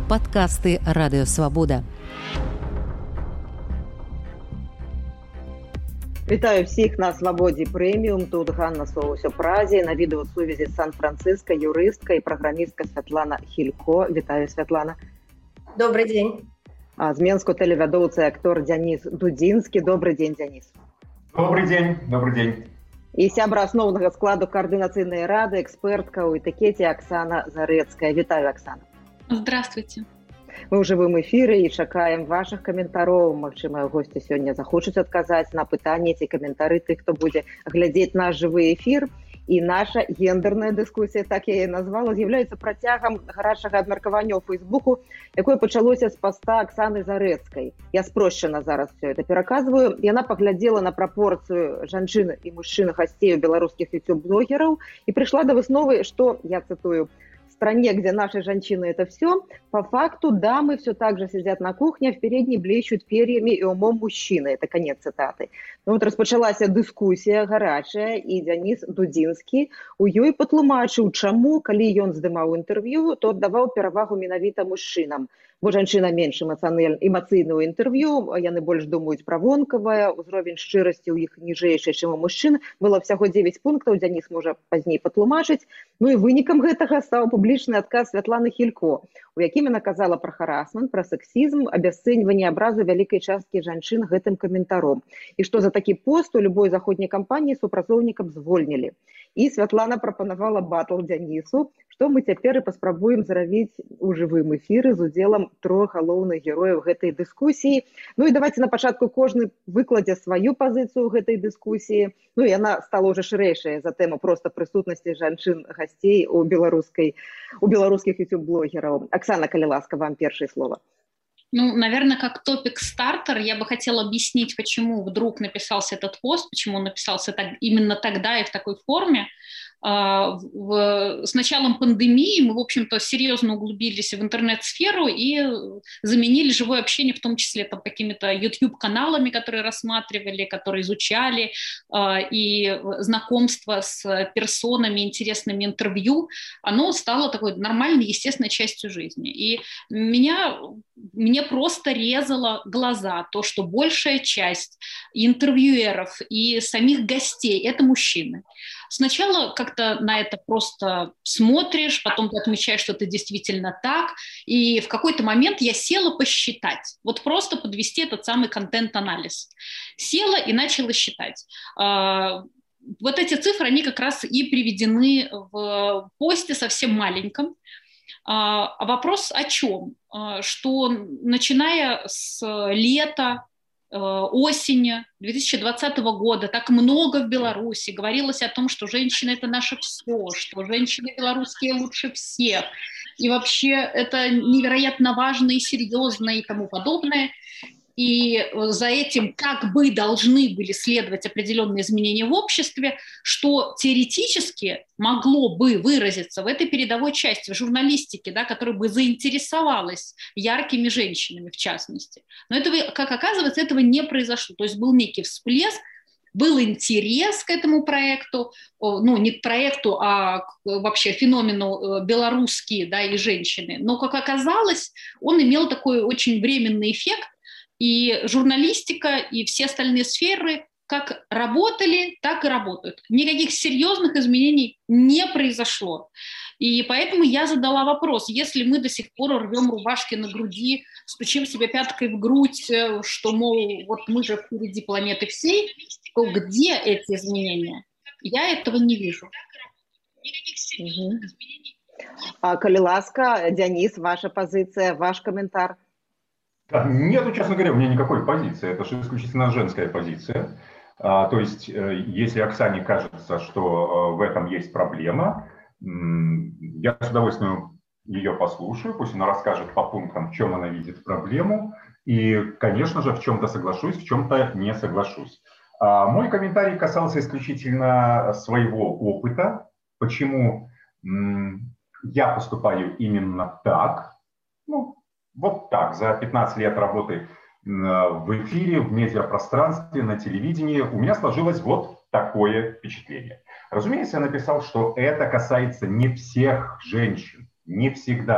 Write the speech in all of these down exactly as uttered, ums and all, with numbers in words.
Падкасты Радыёвабода. Вітаю всіх на Свободі Преміум. Тут Ганна Соус-Празі, на відеосувязі з Сан-Франциско, юристка і програмістка Святлана Хілько. Вітаю, Святлана. Добрый день. А з Менску телевядоўца і актор Дзяніс Дудзінскі. Добрый день, Дзяніс. Добрый день, добрый день. І сябра асноўнага складу координацыйнай рады, экспертка ў этыкеце Оксана Зарэцкая. Вітаю, Оксана. Здравствуйте. Мы ў жывым эфіры і чакаем вашых каментароў. Магчыма, госці сёння захочуць адказаць на пытанні ці каментары тых, хто будзе глядзець наш жывы эфір. І наша гендерная дыскусія, так я яе назвала, з'яўляецца працягам гарачага абмеркавання ў Фейсбуку, якое пачалося з паста Оксаны Зарэцкай. Я спрошчана зараз все это пераказваю. Яна паглядзела на прапорцыю жанчын і мужчын гасцей у беларускіх ютуб-блогераў і прыйшла да высновы, што, я цытую, в стране, где наши женщины это все, по факту дамы все так же сидят на кухне, а в передней блещут перьями и умом мужчины. Это конец цитаты. Ну вот распачалась дискуссия горячая, и Дзяніс Дудзінскі у ёй патлумачыў, чаму, калі ён здымаў інтэрв'ю, то аддаваў перавагу менавіта мужчынам. Бо жанчына менш эмацыйны ў інтэрв'ю, яны больш думаюць пра вонкавае, узровень шчырасці ў іх ніжэйшы, чым у мужчын. Было всяго дзевяць пунктаў, Дзяніс можа пазней патлумачыць. Ну і вынікам гэтага стаў публічны адказ Святланы Хілько, у якім яна казала пра харасмент, пра сексізм, абясцэньванне абразу вялікай часткі жанчын гэтым каментаром. І што за такі пост у любой заходняй кампаніі супрацоўнікам звольнілі. І Святлана прапанавала батл Дзянісу, што мы цяпер і паспрабуем зрабіць у жывым эфіры з удзелам трох галоўных герояў гэтай дыскусіі. Ну і давайте на пачатку кожны выкладзе сваю пазіцыю ў гэтай дыскусіі. Ну і яна стала ўжо шырэйшая за тэму проста прысутнасці жанчын-гасцей у беларускай, у беларускіх ютуб-блогераў. Оксана, калі ласка, вам первое слово. Ну, наверное, как топик-стартер я бы хотела объяснить, почему вдруг написался этот пост, почему он написался так, именно тогда и в такой форме. В, с началом пандемии мы, в общем-то, серьезно углубились в интернет-сферу и заменили живое общение, в том числе там, какими-то YouTube-каналами, которые рассматривали, которые изучали, и знакомство с персонами, интересными интервью, оно стало такой нормальной, естественной частью жизни. И меня, мне просто резало глаза то, что большая часть интервьюеров и самих гостей – это мужчины. Сначала как-то на это просто смотришь, потом ты отмечаешь, что это действительно так, и в какой-то момент я села посчитать, вот просто подвести этот самый контент-анализ. Села и начала считать. Вот эти цифры, они как раз и приведены в посте совсем маленьком. А вопрос о чем? Что начиная с лета, осени две тысячи двадцатого года так много в Беларуси говорилось о том, что женщины – это наше все, что женщины белорусские лучше всех, и вообще это невероятно важно и серьезно и тому подобное. И за этим как бы должны были следовать определенные изменения в обществе, что теоретически могло бы выразиться в этой передовой части, в журналистике, да, которая бы заинтересовалась яркими женщинами в частности. Но этого, как оказывается, этого не произошло. То есть был некий всплеск, был интерес к этому проекту, ну не к проекту, а к вообще феномену белорусские, да, и женщины. Но, как оказалось, он имел такой очень временный эффект, и журналистика, и все остальные сферы как работали, так и работают. Никаких серьезных изменений не произошло. И поэтому я задала вопрос, если мы до сих пор рвем рубашки на груди, стучим себе пяткой в грудь, что, мол, вот мы же впереди планеты всей, то где эти изменения? Я этого не вижу. Угу. А, коли ласка, Дзяніс, ваша позиция, ваш комментарий? Да, нет, честно говоря, у меня никакой позиции. Это же исключительно женская позиция. А, то есть, если Оксане кажется, что в этом есть проблема, я с удовольствием ее послушаю, пусть она расскажет по пунктам, в чем она видит проблему. И, конечно же, в чем-то соглашусь, в чем-то не соглашусь. А мой комментарий касался исключительно своего опыта. Почему я поступаю именно так? Ну, вот так, за пятнадцать лет работы в эфире, в медиапространстве, на телевидении у меня сложилось вот такое впечатление. Разумеется, я написал, что это касается не всех женщин, не всегда.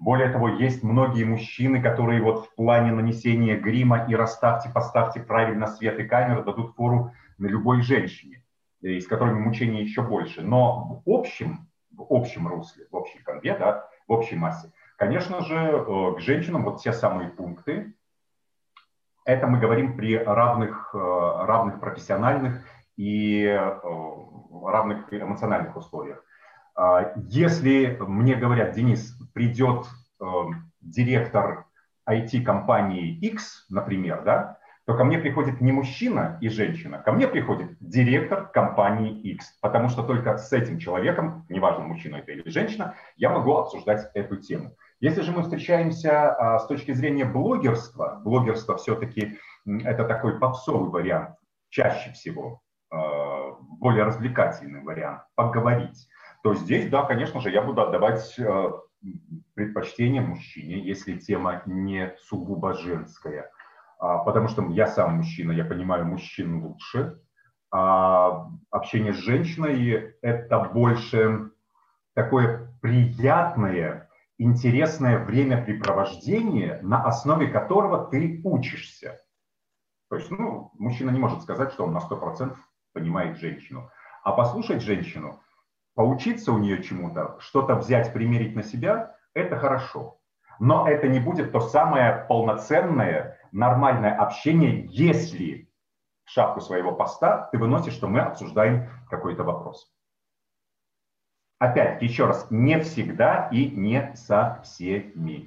Более того, есть многие мужчины, которые вот в плане нанесения грима и расставьте, поставьте правильно свет и камеру дадут фору на любой женщине, и с которыми мучения еще больше. Но в общем, в общем русле, в общей конве, да, в общей массе, конечно же, к женщинам вот те самые пункты, это мы говорим при равных, равных профессиональных и равных эмоциональных условиях. Если мне говорят: Денис, придет директор ай ти-компании X, например, да, то ко мне приходит не мужчина и женщина, ко мне приходит директор компании X, потому что только с этим человеком, неважно, мужчина это или женщина, я могу обсуждать эту тему. Если же мы встречаемся а, с точки зрения блогерства, блогерство все-таки это такой попсовый вариант, чаще всего э, более развлекательный вариант, поговорить, то здесь, да, конечно же, я буду отдавать э, предпочтение мужчине, если тема не сугубо женская. А, потому что я сам мужчина, я понимаю мужчин лучше. А общение с женщиной – это больше такое приятное, интересное времяпрепровождение, на основе которого ты учишься. То есть, ну, мужчина не может сказать, что он на сто процентов понимает женщину. А послушать женщину, поучиться у нее чему-то, что-то взять, примерить на себя – это хорошо. Но это не будет то самое полноценное, нормальное общение, если в шапку своего поста ты выносишь, что мы обсуждаем какой-то вопрос. Опять, еще раз, не всегда и не со всеми.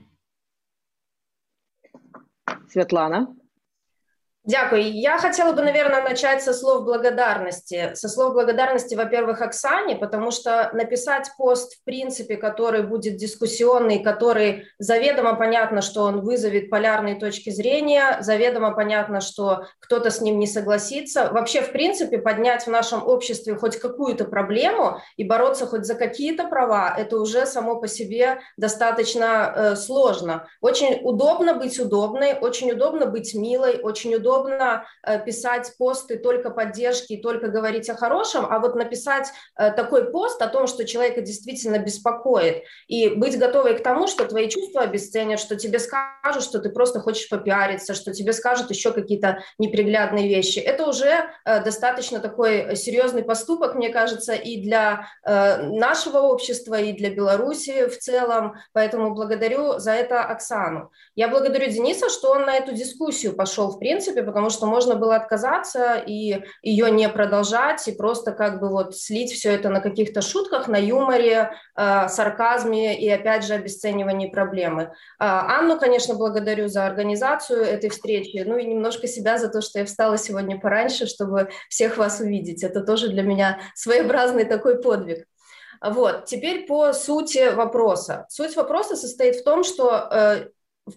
Светлана. Дякую. Я хотела бы, наверное, начать со слов благодарности. Со слов благодарности, во-первых, Оксане, потому что написать пост, в принципе, который будет дискуссионный, который заведомо понятно, что он вызовет полярные точки зрения, заведомо понятно, что кто-то с ним не согласится. Вообще, в принципе, поднять в нашем обществе хоть какую-то проблему и бороться хоть за какие-то права, это уже само по себе достаточно э, сложно. Очень удобно быть удобной, очень удобно быть милой, очень удобно писать посты только поддержки и только говорить о хорошем, а вот написать такой пост о том, что человека действительно беспокоит, и быть готовой к тому, что твои чувства обесценят, что тебе скажут, что ты просто хочешь попиариться, что тебе скажут еще какие-то неприглядные вещи. Это уже достаточно такой серьезный поступок, мне кажется, и для нашего общества, и для Беларуси в целом, поэтому благодарю за это Оксану. Я благодарю Дениса, что он на эту дискуссию пошел, в принципе, потому что можно было отказаться и ее не продолжать, и просто как бы вот слить все это на каких-то шутках, на юморе, э, сарказме и опять же обесценивании проблемы. Э, Анну, конечно, благодарю за организацию этой встречи, ну и немножко себя за то, что я встала сегодня пораньше, чтобы всех вас увидеть. Это тоже для меня своеобразный такой подвиг. Вот, теперь по сути вопроса. Суть вопроса состоит в том, что э,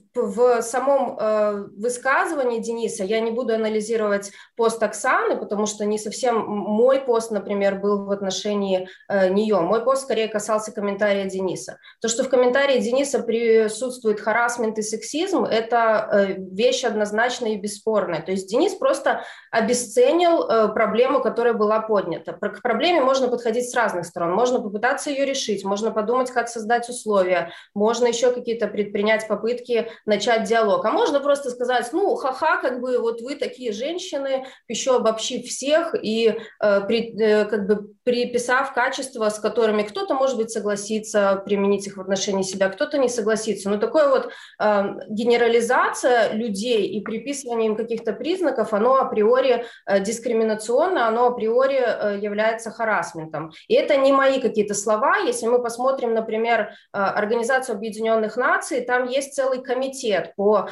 в самом э, высказывании Дениса я не буду анализировать пост Оксаны, потому что не совсем мой пост, например, был в отношении э, нее. Мой пост скорее касался комментария Дениса. То, что в комментарии Дениса присутствует харассмент и сексизм, это э, вещь однозначная и бесспорная. То есть Денис просто обесценил э, проблему, которая была поднята. К проблеме можно подходить с разных сторон. Можно попытаться ее решить, можно подумать, как создать условия, можно еще какие-то предпринять попытки начать диалог. А можно просто сказать, ну, ха-ха, как бы вот вы такие женщины, еще обобщив всех и э, при, э, как бы приписав качества, с которыми кто-то, может быть, согласится применить их в отношении себя, кто-то не согласится. Но такое вот э, генерализация людей и приписывание им каких-то признаков, оно априори э, дискриминационно, оно априори э, является харассментом. И это не мои какие-то слова. Если мы посмотрим, например, э, Организацию Объединенных Наций, там есть целый комитет по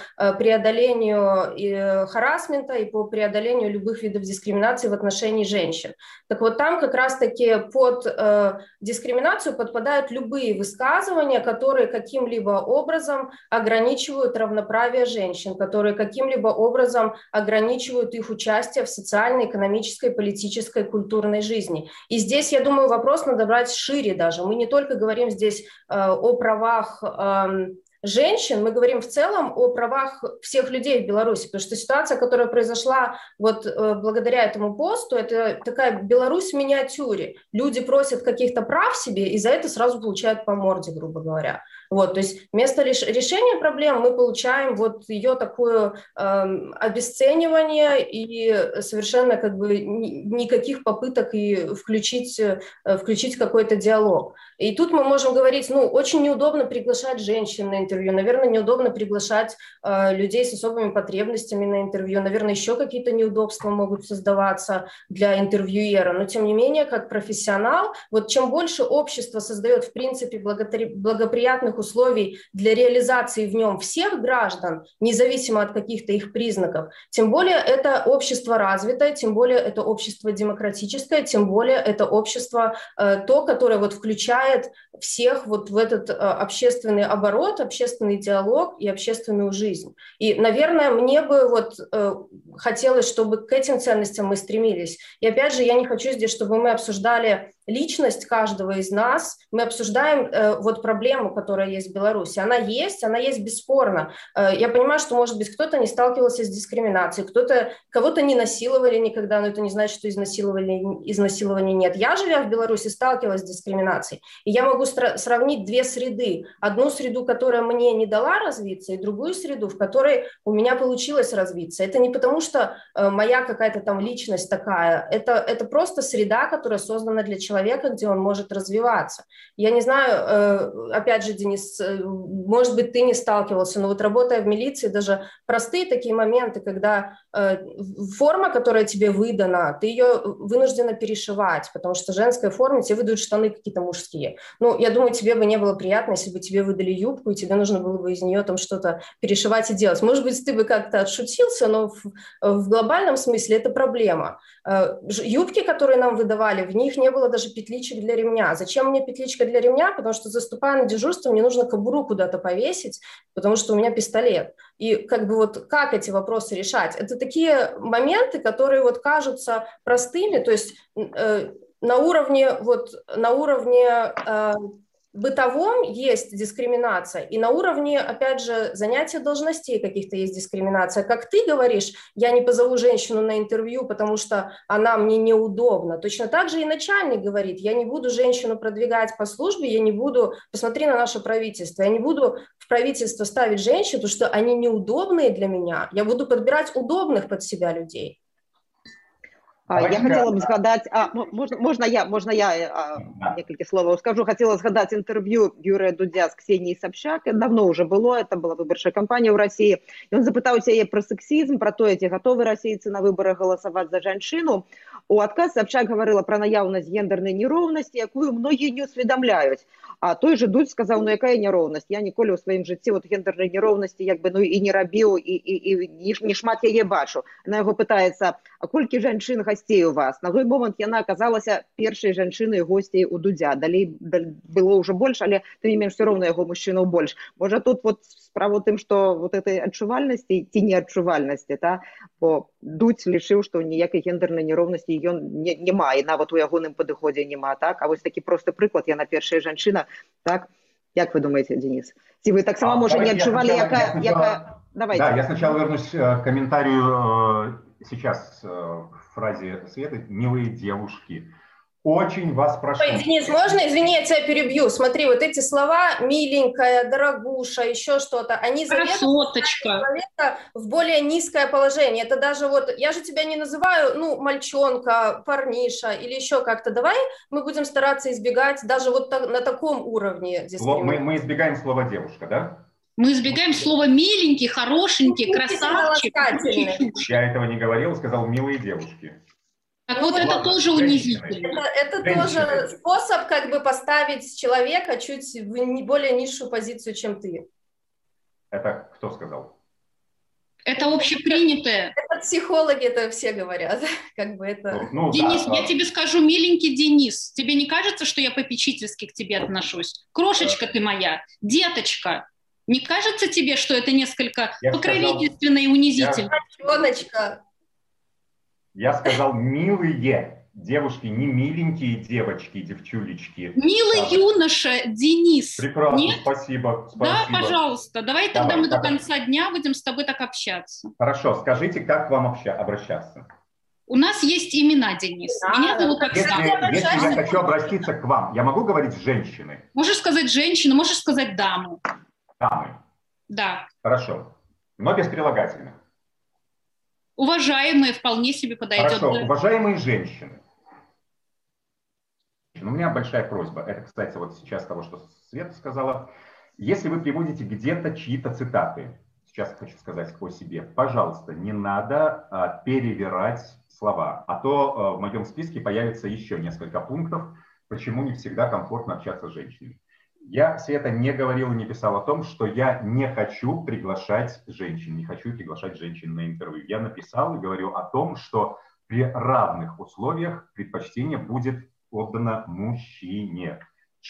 преодолению харассмента и по преодолению любых видов дискриминации в отношении женщин. Так вот, там как раз-таки под э, дискриминацию подпадают любые высказывания, которые каким-либо образом ограничивают равноправие женщин, которые каким-либо образом ограничивают их участие в социальной, экономической, политической, культурной жизни. И здесь, я думаю, вопрос надо брать шире даже. Мы не только говорим здесь э, о правах э, женщин, мы говорим в целом о правах всех людей в Беларуси, потому что ситуация, которая произошла вот э, благодаря этому посту, это такая Беларусь в миниатюре. Люди просят каких-то прав себе и за это сразу получают по морде, грубо говоря. Вот, то есть вместо решения проблем мы получаем вот ее такое э, обесценивание и совершенно как бы никаких попыток и включить, включить какой-то диалог. И тут мы можем говорить, ну, очень неудобно приглашать женщин на интервью, наверное, неудобно приглашать э, людей с особыми потребностями на интервью, наверное, еще какие-то неудобства могут создаваться для интервьюера, но тем не менее, как профессионал, вот чем больше общество создает, в принципе, благоприятных условий для реализации в нем всех граждан, независимо от каких-то их признаков, тем более это общество развитое, тем более это общество демократическое, тем более это общество э, то, которое вот включает всех вот в этот э, общественный оборот, общественный диалог и общественную жизнь. И, наверное, мне бы вот э, хотелось, чтобы к этим ценностям мы стремились. И опять же, я не хочу здесь, чтобы мы обсуждали личность каждого из нас, мы обсуждаем э, вот проблему, которая есть в Беларуси. Она есть, она есть бесспорно. Э, я понимаю, что, может быть, кто-то не сталкивался с дискриминацией, кто-то, кого-то не насиловали никогда, но это не значит, что изнасилования, изнасилования нет. Я, живя в Беларуси, сталкивалась с дискриминацией. И я могу стра- сравнить две среды. Одну среду, которая мне не дала развиться, и другую среду, в которой у меня получилось развиться. Это не потому, что э, моя какая-то там личность такая. Это, это просто среда, которая создана для человека, человека, где он может развиваться. Я не знаю, опять же, Денис, может быть, ты не сталкивался, но вот работая в милиции, даже простые такие моменты, когда форма, которая тебе выдана, ты ее вынуждена перешивать, потому что женская форма, тебе выдают штаны какие-то мужские. Ну, я думаю, тебе бы не было приятно, если бы тебе выдали юбку, и тебе нужно было бы из нее там что-то перешивать и делать. Может быть, ты бы как-то отшутился, но в, в глобальном смысле это проблема. Юбки, которые нам выдавали, в них не было даже петличек для ремня. Зачем мне петличка для ремня? Потому что, заступая на дежурство, мне нужно кобуру куда-то повесить, потому что у меня пистолет. И как бы вот как эти вопросы решать? Это такие моменты, которые вот кажутся простыми, то есть э, на уровне, вот, на уровне э, бытовом есть дискриминация, и на уровне, опять же, занятия должностей каких-то есть дискриминация. Как ты говоришь, я не позову женщину на интервью, потому что она мне неудобна. Точно так же и начальник говорит, я не буду женщину продвигать по службе, я не буду, посмотри на наше правительство, я не буду в правительство ставить женщин, потому что они неудобные для меня, я буду подбирать удобных под себя людей. Давайте я хотела б згадаць, а, можна, можна я, можна я а, некалькі словаў скажу, хотела згадаць інтэрв'ю Юрия Дудя з Ксенией Собчак, давно уже было, это была выбарчая кампанія ў России, и он запытаўся яе про сексизм, про то, ці готовы расейцы на выборах галасаваць за жанчыну. У адказ Собчак говорила про наяўнасць гендернай нероўнасці, якую многія не усведамляюць. А той же Дудь сказаў, ну якая нероўнасць? Я ніколі ў сваім жыцці вот гендернай нероўнасці як бы ну і не рабіў, і, і, і не шмат яе бачу. На яго пытаецца, а колькі жанчын гасцей у вас? На той момант яна аказалася першай жанчынай госцей у Дудзя. Далей было ўжо больш, але тым не менш все роўна яго мужчынаў больш. Можа тут вот справа ў тым, што вот этой адчувальнасці ці неадчувальнасці, та? Бо Дудь лічыў, што ніякай гендернай нероўнасці ён не, не мае, нават у ягоным падыходзе няма, так? А вось такі просты прыклад, яна першая жанчына, так? Як вы думаете, Денис? Ці вы таксама, можа, не адчувалі, якая... яка... Давайте. Да, я сначала вернусь к комментарию сейчас в фразе Светы «милые девушки». Очень вас прошу. Ой, Денис, можно, извини, я тебя перебью. Смотри, вот эти слова «миленькая», «дорогуша», еще что-то, они заведут человека в более низкое положение. Это даже вот, я же тебя не называю, ну, мальчонка, парниша или еще как-то. Давай мы будем стараться избегать даже вот так, на таком уровне дискриминации. Мы, мы избегаем слова «девушка», да? Мы избегаем слова «миленький», «хорошенький», «красавчик». Я этого не говорил, сказал «милые девушки». Так вот, это тоже унизительно. Это, это тоже способ как бы поставить человека чуть в более низшую позицию, чем ты. Это кто сказал? Это общепринятое. Это психологи, это все говорят. Как бы это... ну, Денис, да, я да. тебе скажу, миленький Денис, тебе не кажется, что я попечительски к тебе отношусь? Крошечка да. ты моя, деточка. Не кажется тебе, что это несколько я покровительственно сказал, и унизительно? Я... Я сказал милые девушки, не миленькие девочки, девчулечки. Милый да. юноша, Денис. Прекрасно, Нет? спасибо, спасибо. Да, пожалуйста. Давай тогда давай, мы давай. до конца дня будем с тобой так общаться. Хорошо, скажите, как к вам обща- обращаться? У нас есть имена, Денис. Да, Меня зовут Оксана. Если, если я хочу обратиться к вам, я могу говорить женщины? Можешь сказать женщина, можешь сказать даму. Дамы. Да. Хорошо. Но без прилагательных. Уважаемые вполне себе подойдет. Хорошо. Уважаемые женщины. У меня большая просьба. Это, кстати, вот сейчас того, что Света сказала. Если вы приводите где-то чьи-то цитаты, сейчас хочу сказать о себе, пожалуйста, не надо а, перевирать слова, а то а, в моем списке появится еще несколько пунктов, почему не всегда комфортно общаться с женщинами. Я, Света, не говорил и не писал о том, что я не хочу приглашать женщин, не хочу приглашать женщин на интервью. Я написал и говорю о том, что при равных условиях предпочтение будет отдано мужчине.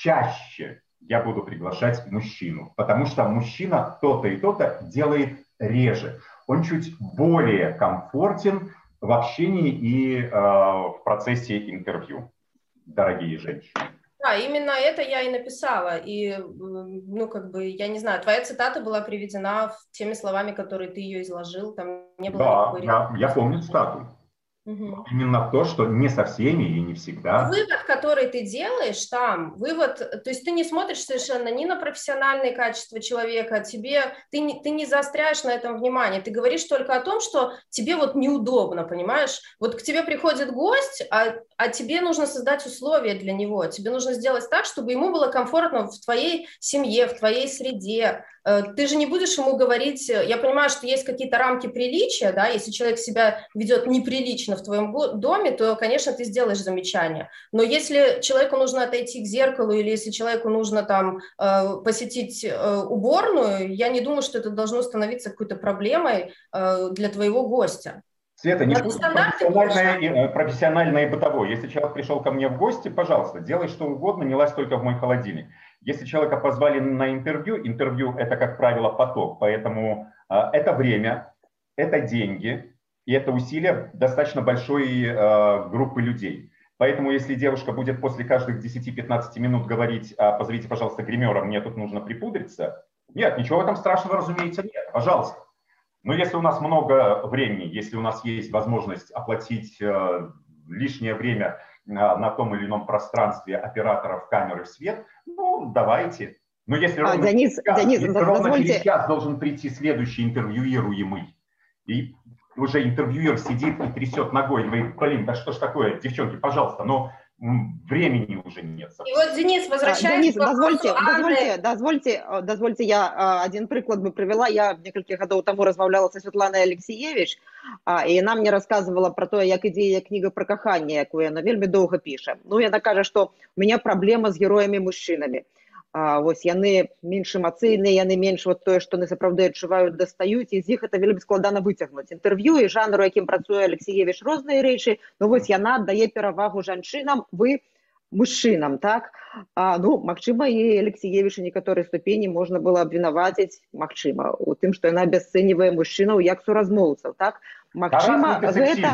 Чаще я буду приглашать мужчину, потому что мужчина то-то и то-то делает реже. Он чуть более комфортен в общении и э, в процессе интервью, дорогие женщины. Да, именно это я и написала. И, ну, как бы, я не знаю, твоя цитата была приведена теми словами, которые ты ее изложил. Там не было да, никакой... я, я помню цитату. Угу. Именно то, что не со всеми и не всегда. Вывод, который ты делаешь там, вывод, то есть ты не смотришь совершенно ни на профессиональные качества человека, тебе, ты, не, ты не заостряешь на этом внимание, ты говоришь только о том, что тебе вот неудобно, понимаешь? Вот к тебе приходит гость, а, а тебе нужно создать условия для него, тебе нужно сделать так, чтобы ему было комфортно в твоей семье, в твоей среде. Ты же не будешь ему говорить, я понимаю, что есть какие-то рамки приличия, да, если человек себя ведет неприлично в твоем доме, то, конечно, ты сделаешь замечание. Но если человеку нужно отойти к зеркалу или если человеку нужно там посетить уборную, я не думаю, что это должно становиться какой-то проблемой для твоего гостя. Света, не будь профессиональное, профессиональное и бытовое. Если человек пришел ко мне в гости, пожалуйста, делай что угодно, не лазь только в мой холодильник. Если человека позвали на интервью, интервью это, как правило, поток, поэтому э, это время, это деньги и это усилия достаточно большой э, группы людей. Поэтому если девушка будет после каждых десяти-пятнадцати минут говорить, а, позовите, пожалуйста, гримера, мне тут нужно припудриться, нет, ничего в этом страшного, разумеется, нет, пожалуйста. Но если у нас много времени, если у нас есть возможность оплатить э, лишнее время э, на том или ином пространстве операторов, камеры, свет, ну, давайте. Но если ровно, а, Денис, сейчас, Денис, если ровно через час должен прийти следующий интервьюируемый, и уже интервьюер сидит и трясет ногой, и говорит, блин, да что ж такое, девчонки, пожалуйста, но времени уже нет. И вот, Денис, возвращаясь... Денис, дозвольте, дозвольте, дозвольте, дозвольте, я один приклад бы привела. Я некалькі гадоў таму размаўляла са Святланай Алексіевіч, і яна мне рассказывала про то, як ідзе кніга про каханне, якую яна вельмі доўга піша. Ну, яна кажа, што у меня праблема з героямі-мужчынамі. А, вось яны менш эмацыйныя, яны менш вот тое, што яны сапраўды адчуваюць, дастаюць, і з іх это вельмі складана выцягнуць. Інтэрв'ю і жанру, якім працуе Алексіевіч, розныя рэчы, ну вось яна аддае перавагу жанчынам, вы мужчынам, так? А, ну, магчыма, і Алексіевіч у некаторай ступені можна было абвінаваціць, магчыма, у тым, што яна абясцэньвае мужчынаў як суразмоўцаў, так? Магчыма, гэта...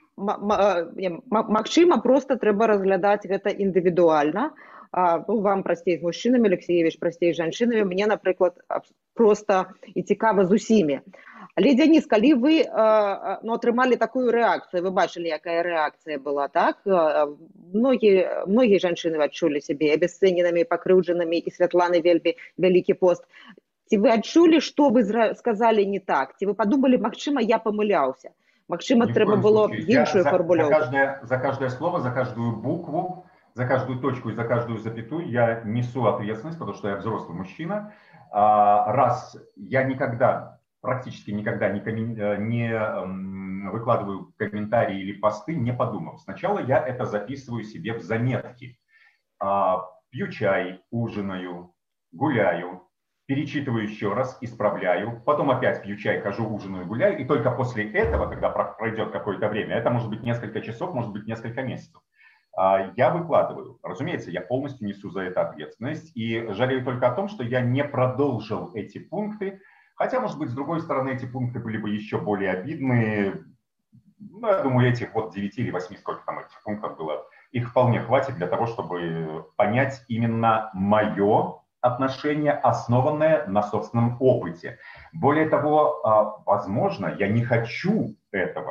Магчыма, проста трэба разглядаць гэта індывідуальна. А, ну, вам прасцей з мужчынамі, Алексіевіч прасцей з жанчынамі, мне, напрыклад, проста і цікава з усімі. Але, Дзяніс, калі вы а, ну, атрымалі такую рэакцыю, вы бачылі, якая рэакцыя была, так? Многія, многія жанчыны адчулі сябе абясцэненымі, пакрыўджанымі, і Святланы вельмі вялікі пост. Ці вы адчулі, што вы сказалі не так? Ці вы падумалі, магчыма, я памыляўся? Магчыма, трэба было іншую фармулёўку? За, за, каждое, за каждое слово, за каждую букву, за каждую точку и за каждую запятую я несу ответственность, потому что я взрослый мужчина. Раз я никогда, практически никогда не, не выкладываю комментарии или посты, не подумав. Сначала я это записываю себе в заметки. Пью чай, ужинаю, гуляю, перечитываю еще раз, исправляю, потом опять пью чай, хожу, ужинаю, гуляю, и только после этого, когда пройдет какое-то время, это может быть несколько часов, может быть несколько месяцев, я выкладываю. Разумеется, я полностью несу за это ответственность и жалею только о том, что я не продолжил эти пункты, хотя, может быть, с другой стороны, эти пункты были бы еще более обидные. Ну, я думаю, этих вот девяти или восьми, сколько там этих пунктов было, их вполне хватит для того, чтобы понять именно мое отношение, основанное на собственном опыте. Более того, возможно, я не хочу этого.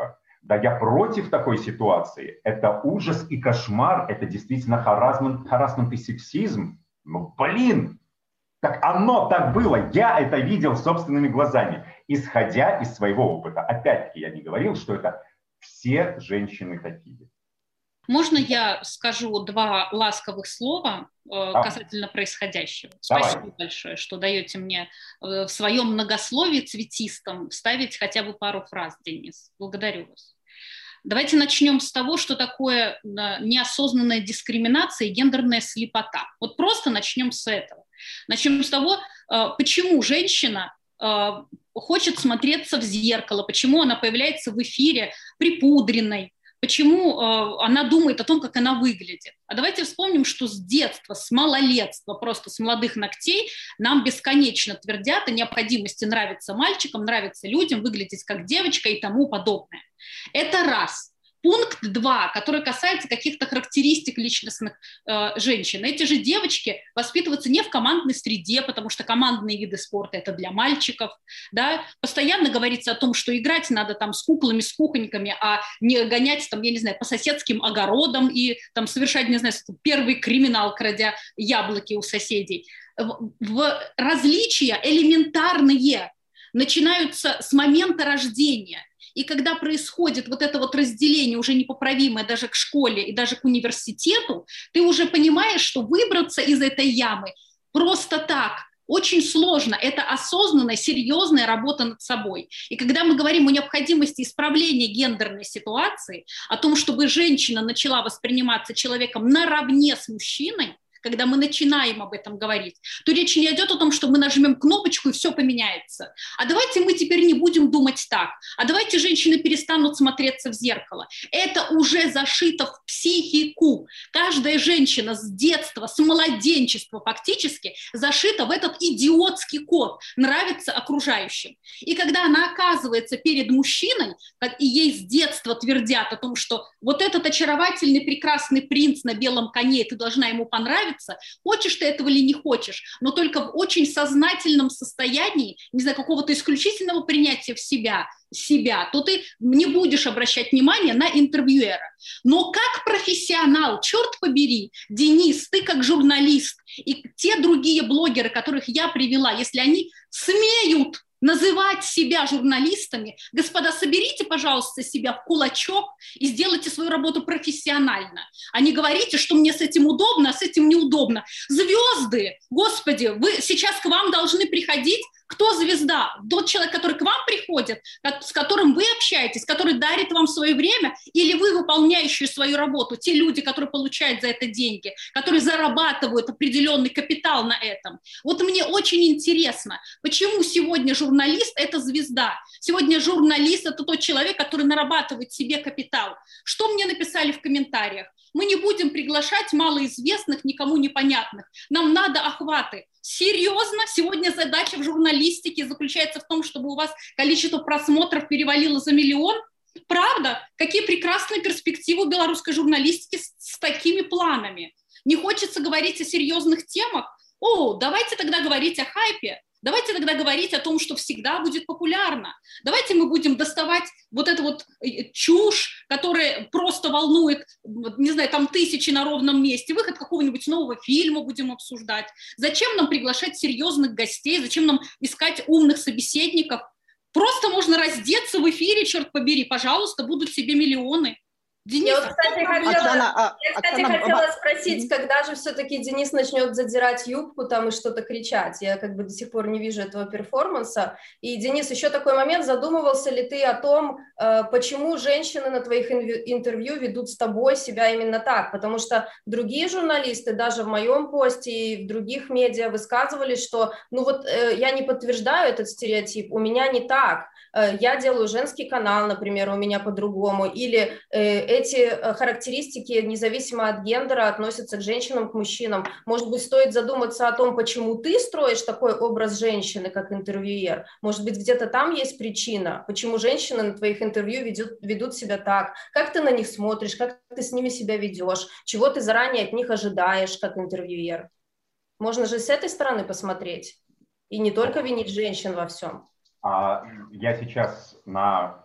Да, я против такой ситуации. Это ужас и кошмар, это действительно харассмент, харассмент и сексизм. Ну, блин, так оно так было, я это видел собственными глазами, исходя из своего опыта. Опять-таки, я не говорил, что это все женщины такие. Можно я скажу два ласковых слова э, а. касательно происходящего? Давай. Спасибо большое, что даете мне э, в своем многословии цветистом вставить хотя бы пару фраз, Денис. Благодарю вас. Давайте начнем с того, что такое неосознанная дискриминация и гендерная слепота. Вот просто начнем с этого. Начнем с того, почему женщина хочет смотреться в зеркало, почему она появляется в эфире припудренной, почему она думает о том, как она выглядит. А давайте вспомним, что с детства, с малолетства, просто с молодых ногтей нам бесконечно твердят о необходимости нравиться мальчикам, нравиться людям, выглядеть как девочка и тому подобное. Это раз. Пункт два, который касается каких-то характеристик личностных э, женщин. Эти же девочки воспитываются не в командной среде, потому что командные виды спорта – это для мальчиков. Да? Постоянно говорится о том, что играть надо там с куклами, с кухоньками, а не гонять там, я не знаю, по соседским огородам и там совершать, не знаю, первый криминал, крадя яблоки у соседей. В, в различия элементарные начинаются с момента рождения. И когда происходит вот это вот разделение уже непоправимое даже к школе и даже к университету, ты уже понимаешь, что выбраться из этой ямы просто так очень сложно. Это осознанная, серьезная работа над собой. И когда мы говорим о необходимости исправления гендерной ситуации, о том, чтобы женщина начала восприниматься человеком наравне с мужчиной, когда мы начинаем об этом говорить, то речь не идет о том, что мы нажмем кнопочку и все поменяется. А давайте мы теперь не будем думать так. А давайте женщины перестанут смотреться в зеркало. Это уже зашито в психику. Каждая женщина с детства, с младенчества фактически зашита в этот идиотский код. Нравится окружающим. И когда она оказывается перед мужчиной, и ей с детства твердят о том, что вот этот очаровательный, прекрасный принц на белом коне, ты должна ему понравиться, хочешь ты этого или не хочешь, но только в очень сознательном состоянии, не знаю, какого-то исключительного принятия в себя, себя, то ты не будешь обращать внимание на интервьюера. Но как профессионал, черт побери, Денис, ты как журналист, и те другие блогеры, которых я привела, если они смеют называть себя журналистами, господа, соберите, пожалуйста, себя в кулачок и сделайте свою работу профессионально. А не говорите, что мне с этим удобно, а с этим неудобно. Звезды, господи, вы сейчас к вам должны приходить. Кто звезда? Тот человек, который к вам приходит, с которым вы общаетесь, который дарит вам свое время, или вы, выполняющие свою работу, те люди, которые получают за это деньги, которые зарабатывают определенный капитал на этом. Вот мне очень интересно, почему сегодня журналист – это звезда? Сегодня журналист – это тот человек, который нарабатывает себе капитал. Что мне написали в комментариях? Мы не будем приглашать малоизвестных, никому непонятных. Нам надо охваты. Серьезно? Сегодня задача в журналистике заключается в том, чтобы у вас количество просмотров перевалило за миллион? Правда? Какие прекрасные перспективы белорусской журналистики с, с такими планами? Не хочется говорить о серьезных темах? О, давайте тогда говорить о хайпе. Давайте тогда говорить о том, что всегда будет популярно. Давайте мы будем доставать вот эту вот чушь, которая просто волнует, не знаю, там тысячи на ровном месте. Выход какого-нибудь нового фильма будем обсуждать. Зачем нам приглашать серьезных гостей? Зачем нам искать умных собеседников? Просто можно раздеться в эфире, черт побери, пожалуйста, будут себе миллионы. Денис, я, вот, кстати, хотела, Оксана, а, я, кстати, Оксана, хотела а... спросить, когда же все-таки Денис начнет задирать юбку там и что-то кричать? Я как бы до сих пор не вижу этого перформанса. И, Денис, еще такой момент, задумывался ли ты о том, почему женщины на твоих интервью ведут с тобой себя именно так? Потому что другие журналисты, даже в моем посте и в других медиа высказывались, что, ну вот, я не подтверждаю этот стереотип, у меня не так. Я делаю женский канал, например, у меня по-другому, или э, эти характеристики, независимо от гендера, относятся к женщинам, к мужчинам. Может быть, стоит задуматься о том, почему ты строишь такой образ женщины, как интервьюер. Может быть, где-то там есть причина, почему женщины на твоих интервью ведут, ведут себя так, как ты на них смотришь, как ты с ними себя ведешь, чего ты заранее от них ожидаешь, как интервьюер. Можно же с этой стороны посмотреть и не только винить женщин во всем. Я сейчас на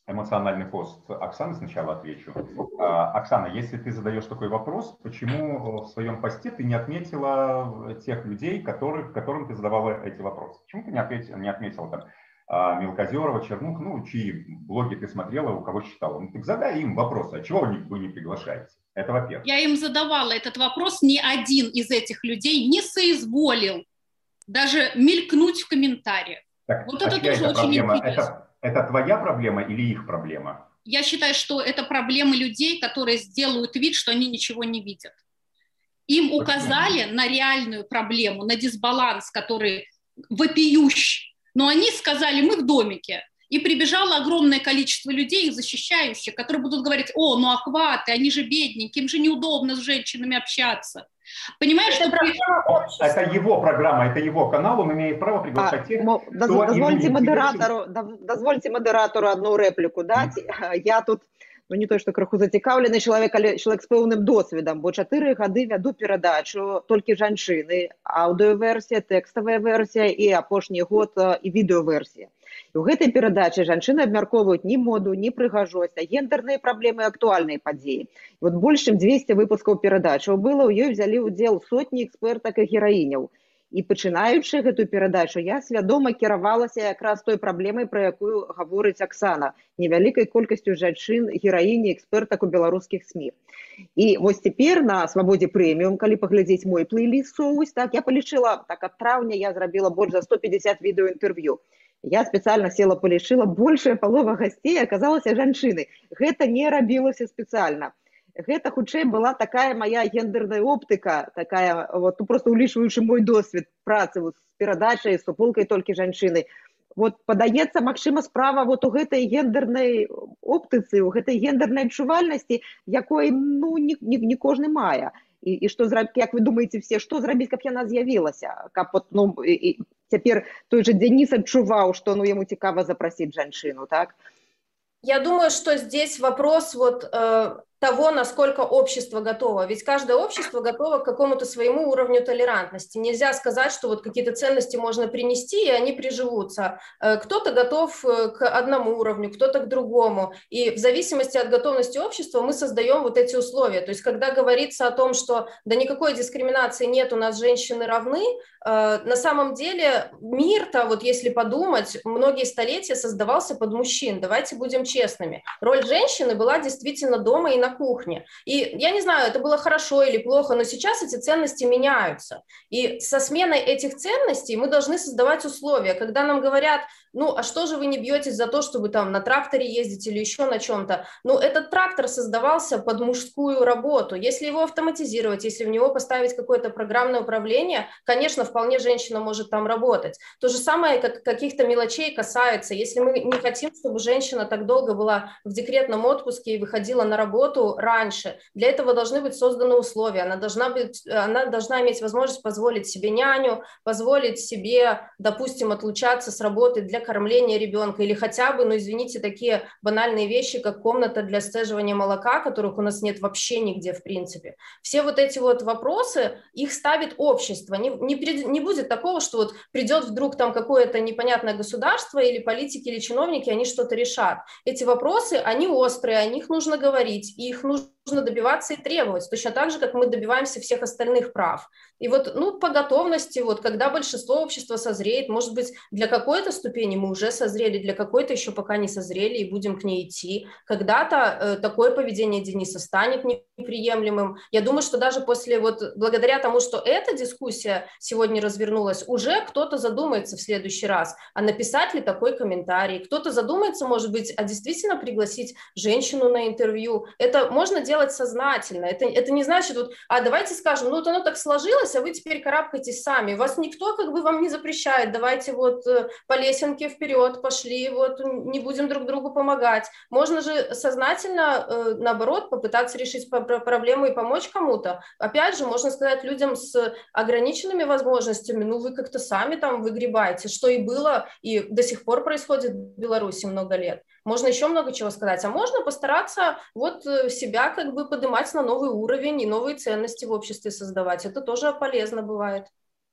эмоциональный пост Оксаны сначала отвечу. Оксана, если ты задаешь такой вопрос, почему в своем посте ты не отметила тех людей, которых, которым ты задавала эти вопросы? Почему ты не отметила, не отметила там Мелкозерова, Чернух, ну, чьи блоги ты смотрела, у кого читала? Ну, так задай им вопросы, а чего вы не приглашаете? Это во-первых. Я им задавала этот вопрос, ни один из этих людей не соизволил даже мелькнуть в комментариях. Так, вот а это тоже это очень проблема? интересно. Это, это твоя проблема или их проблема? Я считаю, что это проблема людей, которые сделают вид, что они ничего не видят. Им Почему? указали на реальную проблему, на дисбаланс, который вопиющий. Но они сказали, мы в домике. И прибежало огромное количество людей, их защищающих, которые будут говорить, о, ну охваты, они же бедненькие, им же неудобно с женщинами общаться. Понимаешь, это, что... это его программа, это его канал, он имеет право приглашать а, тех, мо, кто дозвольте модератору, дозвольте модератору одну репліку дати. Mm. Я тут, ну не то, что крыху зацікаўлены чалавек, але чалавек з пэўным досведам, бо чатыры гады вяду перадачу толькі жанчыны, аўдыёверсія, тэкставая версія і апошні год і відэаверсія. І ў гэтай перадачы жанчыны абмяркоўваюць ні моду, ні прыгажосць, а гендерныя праблемы і актуальныя падзеі. І вот больш чым дзвесце выпускаў перадачаў было, у ёй взялі ўдзел сотні экспертак і гераіняў. І пачынаючы гэтую перадачу, я свядома кіравалася якраз той праблемай, пра якую гаворыць Аксана, невялікай колькасцю жанчын, гераіні, экспертак у беларускіх СМІ. І вось цяпер на Свабодзе прэміум, калі паглядзець мой плейліст соўвось, так, я палічыла, так ад траўня я зрабіла больш за сто пятьдесят відэоінтэрв'ю. Я специально села, полишила, большая полова гостей оказалась жанчыны. Гэта не рабілася специально. Гэта хутчэй была такая моя гендерная оптика, такая, вот, ну, просто улічваючы мой досвед працы вот, с перадачай, з суполкай толькі жанчыны. Вот падаецца, магчыма, справа вот у гэтай гендернай оптыцы, у гэтай гендернай адчувальнасці, якой, ну, не, не, не кожны мае. І, і што зрабіць, як вы думаеце все, што зрабіць, каб яна з'явілася? Каб вот, ну, і, і цяпер той же Денис адчуваў, што ну, яму цікава запрасіць жанчыну, так? Я думаю, что здесь вопрос вот э, того, насколько общество готово. Ведь каждое общество готово к какому-то своему уровню толерантности. Нельзя сказать, что вот какие-то ценности можно принести, и они приживутся. Э, кто-то готов к одному уровню, кто-то к другому. И в зависимости от готовности общества мы создаем вот эти условия. То есть когда говорится о том, что да никакой дискриминации нет, у нас женщины равны, э, на самом деле мир-то, вот если подумать, многие столетия создавался под мужчин. Давайте будем честными. Роль женщины была действительно дома и на кухне. И я не знаю, это было хорошо или плохо, но сейчас эти ценности меняются. И со сменой этих ценностей мы должны создавать условия. Когда нам говорят, ну, а что же вы не бьетесь за то, чтобы там на тракторе ездить или еще на чем-то? Ну, этот трактор создавался под мужскую работу. Если его автоматизировать, если в него поставить какое-то программное управление, конечно, вполне женщина может там работать. То же самое, как каких-то мелочей касается. Если мы не хотим, чтобы женщина так долго была в декретном отпуске и выходила на работу раньше, для этого должны быть созданы условия. Она должна быть, она должна иметь возможность позволить себе няню, позволить себе, допустим, отлучаться с работы для кормления ребенка или хотя бы, ну, извините, такие банальные вещи, как комната для сцеживания молока, которых у нас нет вообще нигде в принципе. Все вот эти вот вопросы, их ставит общество. Не, не, не будет такого, что вот придет вдруг там какое-то непонятное государство или политики, или чиновники, они что-то решат. Эти вопросы, они острые, о них нужно говорить, и их нужно добиваться и требовать, точно так же, как мы добиваемся всех остальных прав. И вот, ну, по готовности, вот, когда большинство общества созреет, может быть, для какой-то ступени мы уже созрели, для какой-то еще пока не созрели и будем к ней идти. Когда-то э, такое поведение Дениса станет неприемлемым. Я думаю, что даже после, вот, благодаря тому, что эта дискуссия сегодня развернулась, уже кто-то задумается в следующий раз, а написать ли такой комментарий, кто-то задумается, может быть, а действительно пригласить женщину на интервью. Это можно делать сознательно. Это, это не значит, вот, а давайте скажем, ну вот оно так сложилось, а вы теперь карабкайтесь сами. Вас никто как бы вам не запрещает. Давайте вот по лесенке вперед пошли, вот не будем друг другу помогать. Можно же сознательно, наоборот, попытаться решить проблему и помочь кому-то. Опять же, можно сказать людям с ограниченными возможностями, ну вы как-то сами там выгребаете, что и было, и до сих пор происходит в Беларуси много лет. Можно еще много чего сказать, а можно постараться вот себя как бы поднимать на новый уровень и новые ценности в обществе создавать. Это тоже полезно бывает.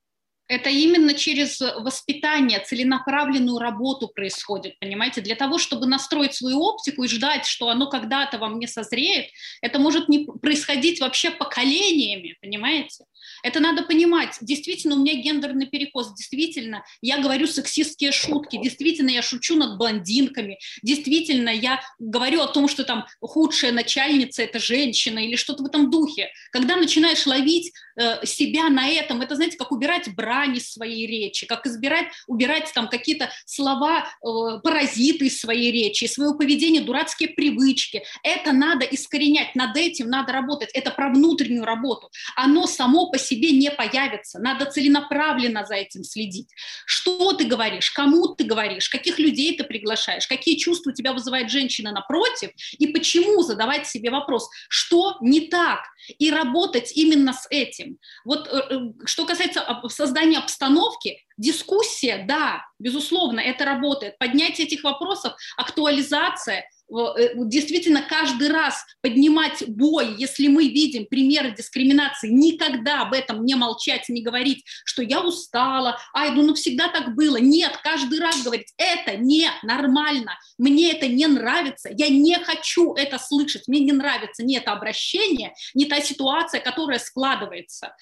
Это именно через воспитание, целенаправленную работу происходит, понимаете? Для того, чтобы настроить свою оптику и ждать, что оно когда-то во мне созреет, это может не происходить вообще поколениями, понимаете? Это надо понимать. Действительно, у меня гендерный перекос. Действительно, я говорю сексистские шутки. Действительно, я шучу над блондинками. Действительно, я говорю о том, что там худшая начальница – это женщина или что-то в этом духе. Когда начинаешь ловить э, себя на этом, это, знаете, как убирать брань из своей речи, как избирать, убирать там какие-то слова, э, паразиты из своей речи, из своего поведения, дурацкие привычки. Это надо искоренять, над этим надо работать. Это про внутреннюю работу. Оно само по себе не появится. Надо целенаправленно за этим следить. Что ты говоришь, кому ты говоришь, каких людей ты приглашаешь, какие чувства у тебя вызывает женщина напротив, и почему задавать себе вопрос, что не так, и работать именно с этим. Вот что касается создания обстановки, дискуссия, да, безусловно, это работает. Поднятие этих вопросов, актуализация, действительно каждый раз поднимать бой, если мы видим примеры дискриминации, никогда об этом не молчать, не говорить, что я устала, ай, ну, ну всегда так было. Нет, каждый раз говорить, это не нормально, мне это не нравится, я не хочу это слышать, мне не нравится ни это обращение, ни та ситуация, которая складывается.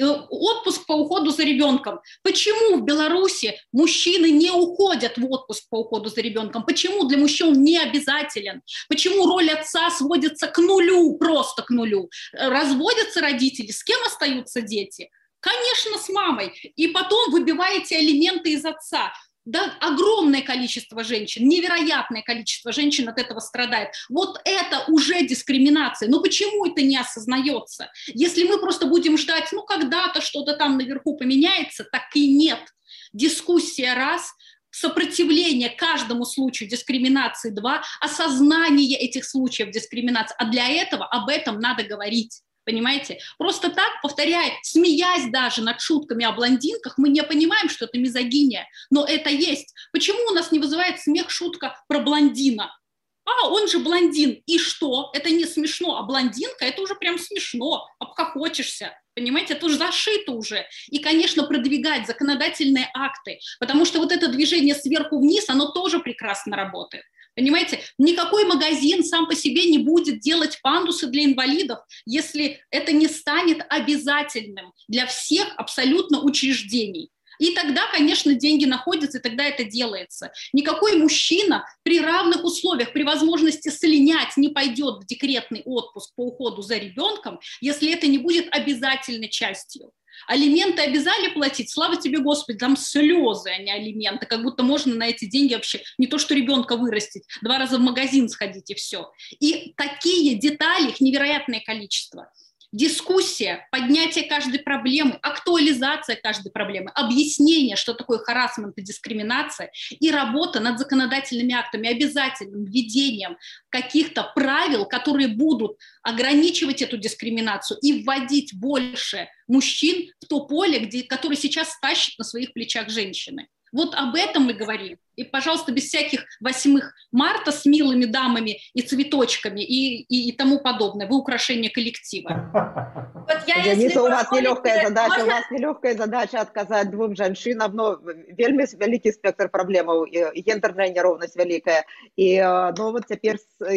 Отпуск по уходу за ребенком. Почему в Беларуси мужчины не уходят в отпуск по уходу за ребенком? Почему для мужчин не обязательно? Почему роль отца сводится к нулю, просто к нулю? Разводятся родители, с кем остаются дети? Конечно, с мамой. И потом выбиваете алименты из отца. Да, огромное количество женщин, невероятное количество женщин от этого страдает. Вот это уже дискриминация. Но почему это не осознается? Если мы просто будем ждать, ну, когда-то что-то там наверху поменяется, так и нет. Дискуссия раз, сопротивление каждому случаю дискриминации два, осознание этих случаев дискриминации. А для этого об этом надо говорить. Понимаете? Просто так, повторяя, смеясь даже над шутками о блондинках, мы не понимаем, что это мизогиния, но это есть. Почему у нас не вызывает смех шутка про блондина? А, он же блондин, и что? Это не смешно, а блондинка – это уже прям смешно, обхохочешься. Понимаете, это уже зашито уже. И, конечно, продвигать законодательные акты, потому что вот это движение сверху вниз, оно тоже прекрасно работает. Понимаете, никакой магазин сам по себе не будет делать пандусы для инвалидов, если это не станет обязательным для всех абсолютно учреждений. И тогда, конечно, деньги находятся, и тогда это делается. Никакой мужчина при равных условиях, при возможности слинять не пойдет в декретный отпуск по уходу за ребенком, если это не будет обязательной частью. Алименты обязали платить, слава тебе, Господи, там слезы, а не алименты, как будто можно на эти деньги вообще не то что ребенка вырастить, два раза в магазин сходить и все. И такие детали, их невероятное количество. Дискуссия, поднятие каждой проблемы, актуализация каждой проблемы, объяснение, что такое харассмент и дискриминация, и работа над законодательными актами, обязательным введением каких-то правил, которые будут ограничивать эту дискриминацию и вводить больше мужчин в то поле, где, которое сейчас тащит на своих плечах женщины. Вот об этом мы говорим. И, пожалуйста, без всяких восьмых марта с милыми дамами и цветочками и, и, и тому подобное. Вы украшение коллектива. Вот я, Дениса, у вас нелегкая задача, можно... у вас нелегкая задача отказать двум женщинам, но вельми великий спектр проблемаў, гендерная неровность великая. И, ну, вот теперь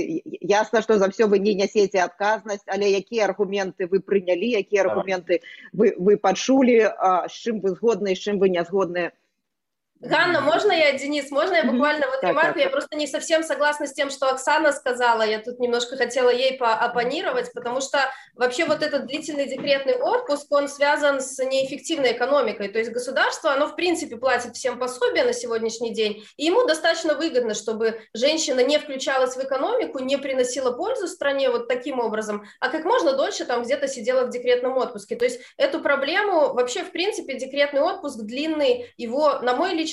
ясно, что за все вы не несете отказность, але якія аргументы вы приняли, якія аргументы вы, вы почули, с чем вы сгодны, с чем вы не сгодны. Ганна, можно я, Денис, можно я буквально вот ремарку, я просто не совсем согласна с тем, что Оксана сказала, я тут немножко хотела ей пооппонировать, потому что вообще вот этот длительный декретный отпуск, он связан с неэффективной экономикой, то есть государство, оно в принципе платит всем пособия на сегодняшний день, и ему достаточно выгодно, чтобы женщина не включалась в экономику, не приносила пользу стране вот таким образом, а как можно дольше там где-то сидела в декретном отпуске, то есть эту проблему вообще в принципе декретный отпуск длинный, его, на мой личный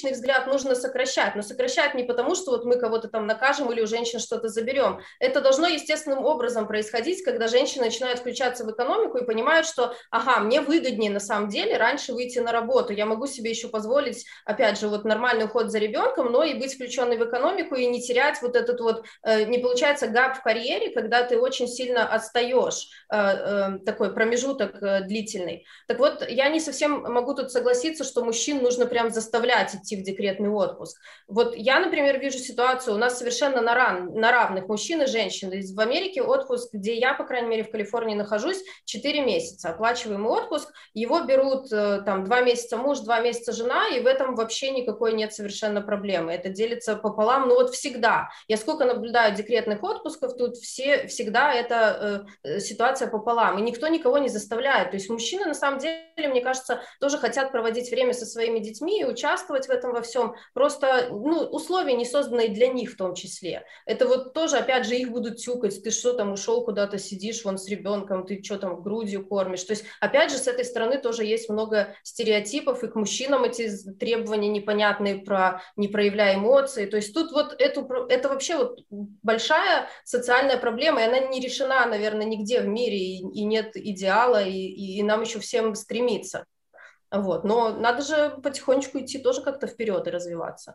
личный взгляд нужно сокращать, но сокращать не потому, что вот мы кого-то там накажем или у женщин что-то заберем. Это должно естественным образом происходить, когда женщины начинают включаться в экономику и понимают, что, ага, мне выгоднее на самом деле раньше выйти на работу, я могу себе еще позволить, опять же, вот нормальный уход за ребенком, но и быть включенной в экономику и не терять вот этот вот, не получается гап в карьере, когда ты очень сильно отстаешь, такой промежуток длительный. Так вот, я не совсем могу тут согласиться, что мужчин нужно прям заставлять идти в декретный отпуск. Вот я, например, вижу ситуацию, у нас совершенно на, ран, на равных мужчин и женщин. В Америке отпуск, где я, по крайней мере, в Калифорнии нахожусь, четыре месяца, оплачиваемый отпуск, его берут там два месяца муж, два месяца жена, и в этом вообще никакой нет совершенно проблемы. Это делится пополам, ну вот всегда. Я сколько наблюдаю декретных отпусков, тут все, всегда эта э, ситуация пополам, и никто никого не заставляет. То есть мужчины, на самом деле, мне кажется, тоже хотят проводить время со своими детьми и участвовать в этом во всем. Просто ну, условия не созданные для них в том числе. Это вот тоже, опять же, их будут тюкать. Ты что там, ушел куда-то, сидишь вон с ребенком, ты что там, грудью кормишь. То есть, опять же, с этой стороны тоже есть много стереотипов, и к мужчинам эти требования непонятные про не проявляя эмоции. То есть тут вот эту, это вообще вот большая социальная проблема, и она не решена, наверное, нигде в мире, и, и нет идеала, и, и нам еще всем стремиться. Вот. Но надо же потихонечку идти тоже как-то вперед и развиваться.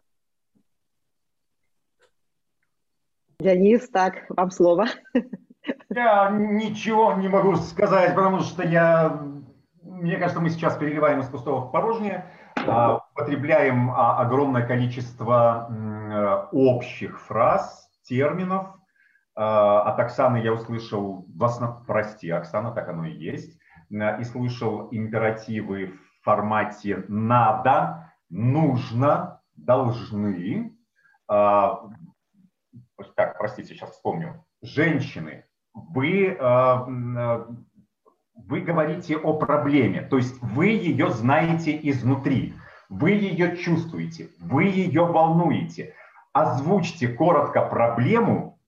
Денис, так, вам слово. Я ничего не могу сказать, потому что я, мне кажется, мы сейчас переливаем из пустого в порожнее, употребляем огромное количество общих фраз, терминов. От Оксаны я услышал, прости, Оксана, так оно и есть, и слышал императивы в формате «надо», «нужно», «должны». Так, простите, сейчас вспомню. Женщины, вы, вы говорите о проблеме, то есть вы ее знаете изнутри, вы ее чувствуете, вы ее волнуете. Озвучьте коротко проблему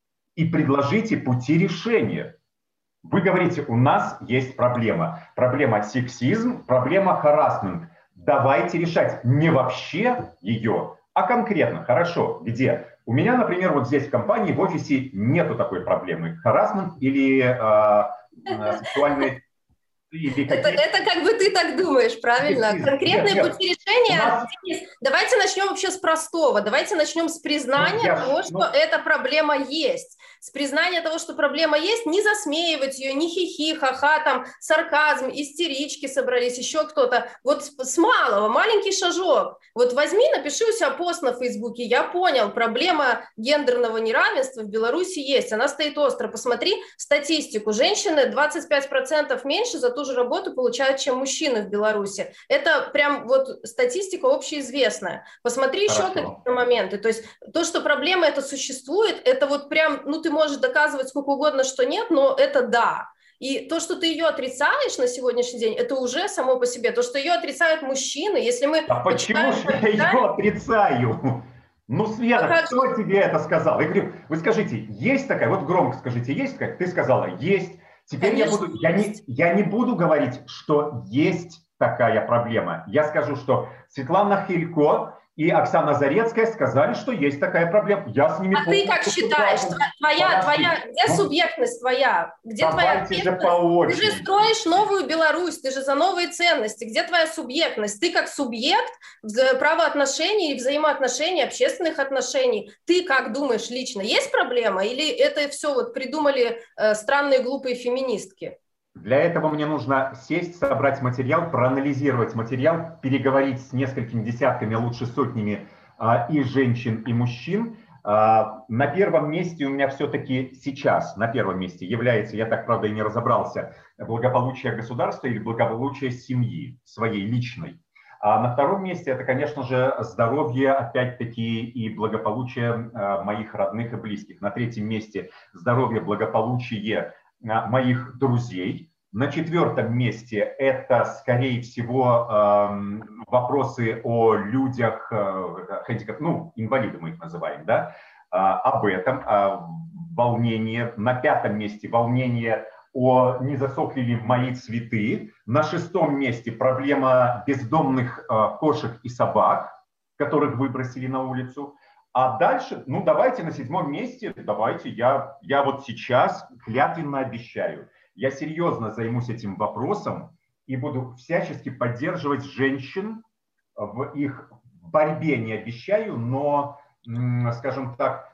и предложите пути решения. Вы говорите, у нас есть проблема. Проблема сексизм, проблема харассмент. Давайте решать не вообще ее, а конкретно. Хорошо, где? У меня, например, вот здесь в компании, в офисе нету такой проблемы. Харассмент или э, э, сексуальный... Это, это как бы ты так думаешь, правильно? Нет, Конкретные нет, пути нет. решения. Нас... Давайте начнем вообще с простого. Давайте начнем с признания я, того, что ну... эта проблема есть. С признания того, что проблема есть, не засмеивать ее, не хихи, ха-ха, там, сарказм, истерички собрались, еще кто-то. Вот с малого, маленький шажок. Вот возьми, напиши у себя пост на Фейсбуке. Я понял, проблема гендерного неравенства в Беларуси есть. Она стоит остро. Посмотри статистику. Женщины двадцать пять процентов меньше за ту же работу получают, чем мужчины в Беларуси. Это прям вот статистика общеизвестная. Посмотри Хорошо. еще какие-то моменты. То есть то, что проблема это существует, это вот прям, ну ты можешь доказывать сколько угодно, что нет, но это да. И то, что ты ее отрицаешь на сегодняшний день, это уже само по себе. То, что ее отрицают мужчины, если мы... А почему же я ее отрицаю? Ну, Света, а кто как... тебе это сказал? Я говорю, вы скажите, есть такая, вот громко скажите, есть такая? Ты сказала, есть. Теперь я, буду, я, не, я не буду говорить, что есть такая проблема. Я скажу, что Светлана Хилько и Оксана Зарецкая сказали, что есть такая проблема. Я с ними а ты как считаешь? Твоя, твоя, где ну, субъектность твоя? Где твоя ответственность? Ты же строишь новую Беларусь, ты же за новые ценности. Где твоя субъектность? Ты как субъект правоотношений и взаимоотношений, общественных отношений. Ты как думаешь лично? Есть проблема? Или это все вот придумали э, странные глупые феминистки? Для этого мне нужно сесть, собрать материал, проанализировать материал, переговорить с несколькими десятками, а лучше сотнями а, и женщин, и мужчин. А, на первом месте у меня все-таки сейчас, на первом месте является, я так, правда, и не разобрался, благополучие государства или благополучие семьи, своей личной. А на втором месте это, конечно же, здоровье, опять-таки, и благополучие а, моих родных и близких. На третьем месте здоровье, благополучие моих друзей. На четвертом месте это, скорее всего, вопросы о людях, ну, инвалиды мы их называем, да, об этом, волнение. На пятом месте волнение о не засохли ли мои цветы. На шестом месте проблема бездомных кошек и собак. которых выбросили на улицу. А дальше, ну давайте на седьмом месте, давайте я, я вот сейчас клятвенно обещаю, я серьезно займусь этим вопросом и буду всячески поддерживать женщин в их борьбе, не обещаю, но, скажем так,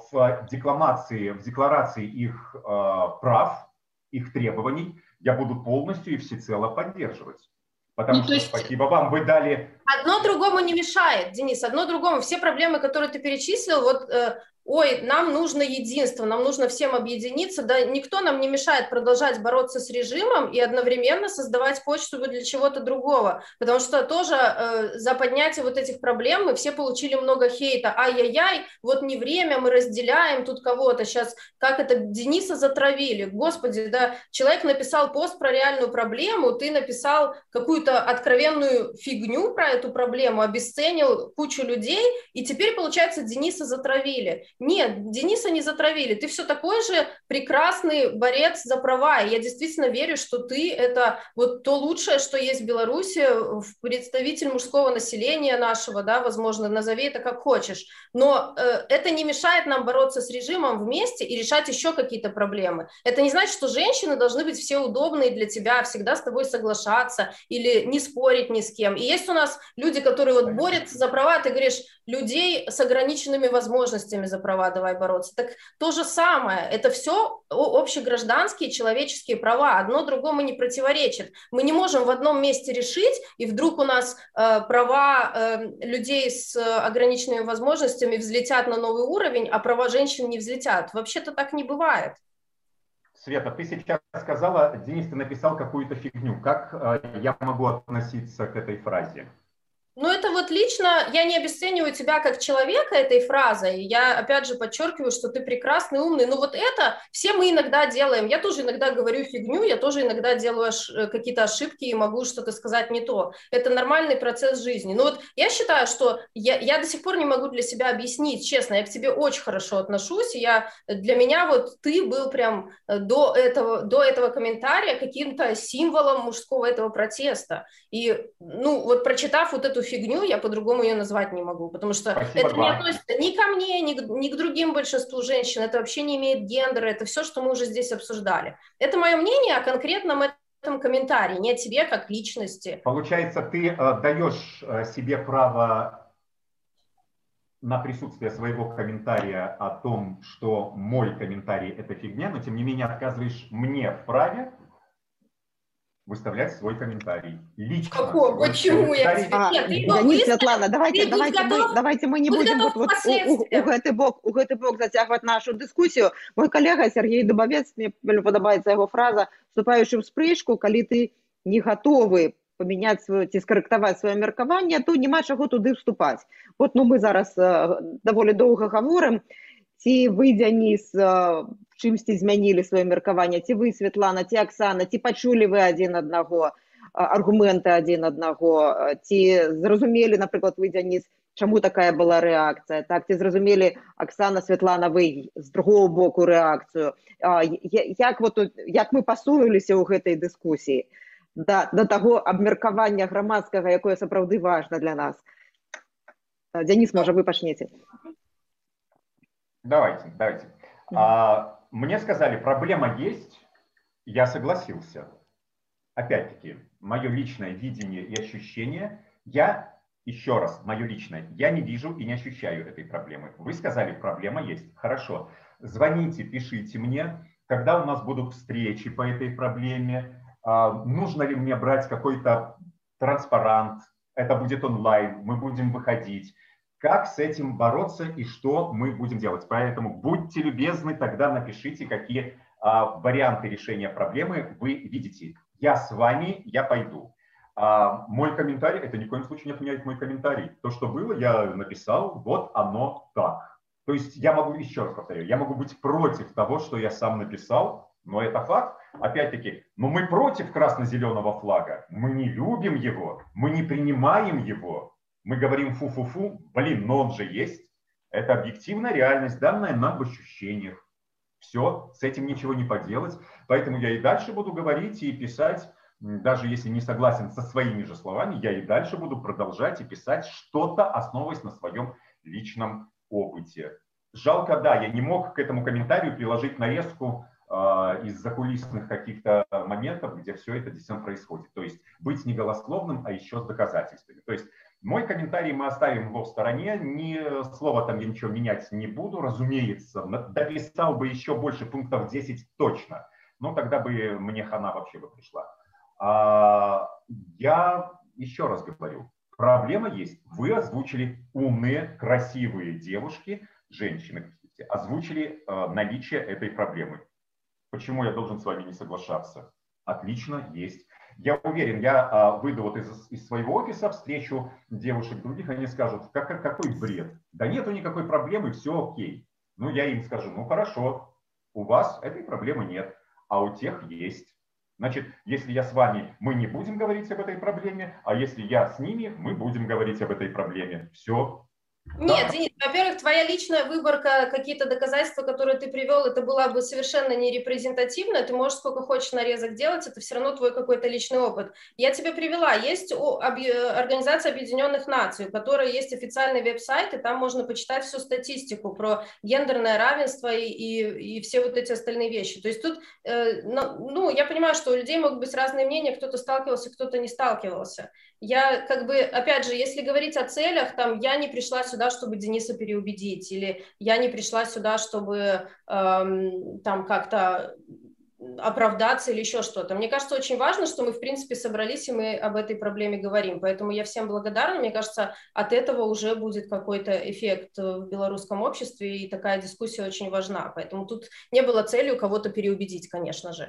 в декламации, в декларации их прав, их требований я буду полностью и всецело поддерживать. Потому ну, что есть... спасибо вам, вы дали... Одно другому не мешает, Денис, одно другому. Все проблемы, которые ты перечислил, вот, э, ой, нам нужно единство, нам нужно всем объединиться, да никто нам не мешает продолжать бороться с режимом и одновременно создавать почву для чего-то другого, потому что тоже э, за поднятие вот этих проблем мы все получили много хейта, ай-яй-яй, вот не время, мы разделяем тут кого-то, сейчас как это, Дениса затравили, господи, да, человек написал пост про реальную проблему, ты написал какую-то откровенную фигню про эту проблему, обесценил кучу людей, и теперь, получается, Дениса затравили. Нет, Дениса не затравили. Ты все такой же прекрасный борец за права. И я действительно верю, что ты это вот то лучшее, что есть в Беларуси, представитель мужского населения нашего, да, возможно, назови это как хочешь. Но э, это не мешает нам бороться с режимом вместе и решать еще какие-то проблемы. Это не значит, что женщины должны быть все удобные для тебя, всегда с тобой соглашаться или не спорить ни с кем. И есть у нас люди, которые вот борются за права, ты говоришь, людей с ограниченными возможностями за права давай бороться. Так то же самое, это все общегражданские человеческие права, одно другому не противоречит. Мы не можем в одном месте решить, и вдруг у нас э, права э, людей с ограниченными возможностями взлетят на новый уровень, а права женщин не взлетят. Вообще-то так не бывает. Света, ты сейчас сказала, Денис, ты написал какую-то фигню. Как э, я могу относиться к этой фразе? Ну, это вот лично, я не обесцениваю тебя как человека этой фразой, я опять же подчеркиваю, что ты прекрасный, умный, но вот это все мы иногда делаем, я тоже иногда говорю фигню, я тоже иногда делаю какие-то ошибки и могу что-то сказать не то, это нормальный процесс жизни, но вот я считаю, что я, я до сих пор не могу для себя объяснить, честно, я к тебе очень хорошо отношусь, и я, для меня вот ты был прям до этого, до этого комментария каким-то символом мужского этого протеста, и, ну, вот прочитав вот эту фигню, я по-другому ее назвать не могу, потому что Спасибо, это не относится ни ко мне, ни к, ни к другим большинству женщин, это вообще не имеет гендера, это все, что мы уже здесь обсуждали. Это мое мнение о конкретном этом комментарии, не о тебе как личности. Получается, ты э, даешь э, себе право на присутствие своего комментария о том, что мой комментарий – это фигня, но тем не менее отказываешь мне в праве выставлять свой комментарий. Лично. Какого? Почему я тебе? А, Нет, ты Денис, Светлана, давайте, давайте, мы, давайте мы не будем вот, вот у, у, у, гэты бок, у гэты бок зацягваць нашу дыскусію. Мой калега Сергей Дубавец, мне падабаецца яго фраза, вступаючы ў спрэчку, калі ты не гатовы памяняць сваё ці скарэктаваць сваё меркаванне, то няма чаго туды вступаць. Вот, ну мы зараз э, даволі доўга гаворым, ці вы, Дзяніс, чымсьці змянілі сваё меркаванне, ці вы, Светлана, ці Аксана, ці пачулі вы адзін аднаго, аргументы адзін аднаго, ці зразумелі, напрыклад, вы, Дзяніс, чаму такая была рэакцыя, так, ці зразумелі, Аксана, Светлана, вы з другого боку рэакцыю. Як, вот, як мы пасунуліся ў гэтай дыскусіі да, да таго абмеркавання грамадскага, якое сапраўды важна для нас? Дзяніс, можа, вы пачнеце. Давайте, давайте. А, мне сказали, проблема есть, я согласился. Опять-таки, мое личное видение и ощущение, я, еще раз, мое личное, я не вижу и не ощущаю этой проблемы. Вы сказали, проблема есть. Хорошо. Звоните, пишите мне, когда у нас будут встречи по этой проблеме, а, нужно ли мне брать какой-то транспарант, это будет онлайн, мы будем выходить. Как с этим бороться и что мы будем делать. Поэтому будьте любезны, тогда напишите, какие а, варианты решения проблемы вы видите. Я с вами, я пойду. А, мой комментарий, это ни в коем случае не отменяет мой комментарий. То, что было, я написал, вот оно так. То есть я могу, еще раз повторю, я могу быть против того, что я сам написал, но это факт. Опять-таки, но мы против красно-зеленого флага. Мы не любим его, мы не принимаем его. Мы говорим фу-фу-фу, блин, но он же есть. Это объективная реальность, данная нам в ощущениях. Все, с этим ничего не поделать. Поэтому я и дальше буду говорить и писать даже если не согласен со своими же словами, я и дальше буду продолжать и писать что-то, основываясь на своем личном опыте. Жалко, да, я не мог к этому комментарию приложить нарезку э, из закулисных каких-то моментов, где все это действительно происходит. То есть быть не голословным, а еще с доказательствами. То есть мой комментарий мы оставим его в стороне, ни слова там я ничего менять не буду, разумеется. Дописал бы еще больше пунктов десять точно, но тогда бы мне хана вообще бы пришла. А, я еще раз говорю, проблема есть. Вы озвучили умные, красивые девушки, женщины, озвучили э, наличие этой проблемы. Почему я должен с вами не соглашаться? Отлично, есть. Я уверен, я э, выйду вот из, из своего офиса, встречу девушек других, они скажут, как, какой бред. Да нету никакой проблемы, все окей. Ну, я им скажу, ну хорошо, у вас этой проблемы нет, а у тех есть. Значит, если я с вами, мы не будем говорить об этой проблеме, а если я с ними, мы будем говорить об этой проблеме. Все. Нет, Денис, во-первых, твоя личная выборка, какие-то доказательства, которые ты привел, это была бы совершенно не репрезентативно. Ты можешь сколько хочешь нарезок делать, это все равно твой какой-то личный опыт. Я тебе привела, есть Организация Объединенных Наций, у которой есть официальный веб-сайт, и там можно почитать всю статистику про гендерное равенство и, и, и все вот эти остальные вещи. То есть тут, э, ну, я понимаю, что у людей могут быть разные мнения, кто-то сталкивался, кто-то не сталкивался. Я как бы, опять же, если говорить о целях, там, я не пришла сюда, чтобы Дениса переубедить, или я не пришла сюда, чтобы эм, там как-то оправдаться или еще что-то. Мне кажется, очень важно, что мы, в принципе, собрались, и мы об этой проблеме говорим. Поэтому я всем благодарна. Мне кажется, от этого уже будет какой-то эффект в белорусском обществе, и такая дискуссия очень важна. Поэтому тут не было целью кого-то переубедить, конечно же.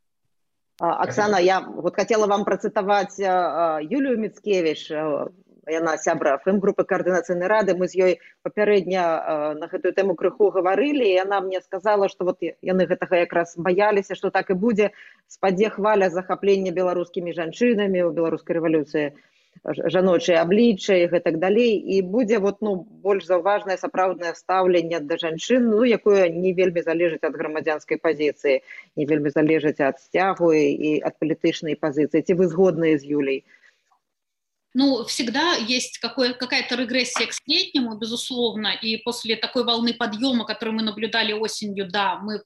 Оксана, я вот хотела вам процитовать Юлію Міцкевич, яна сябра фэм-групы Координацыйнай рады, мы з ёй папярэдня на гэтую тэму крыху гаварылі, і яна мне сказала, што вот яны гэтага якраз баяліся, што так і будзе, спадзе хваля захаплення беларускімі жанчынамі ў беларускай рэвалюцыі, жаночыя аблічча і гэтак далей, і будзе вот, ну, больш заўважнае сапраўднае стаўленне да жанчын, ну, якое не вельмі залежыць ад грамадзянскай пазіцыі, не вельмі залежыць ад сцягу і ад палітычнай пазіцыі. Ці вы згодныя з Юляй? Ну, всегда есть какая-то регрессия к среднему, безусловно, и после такой волны подъема, которую мы наблюдали осенью, да, мы,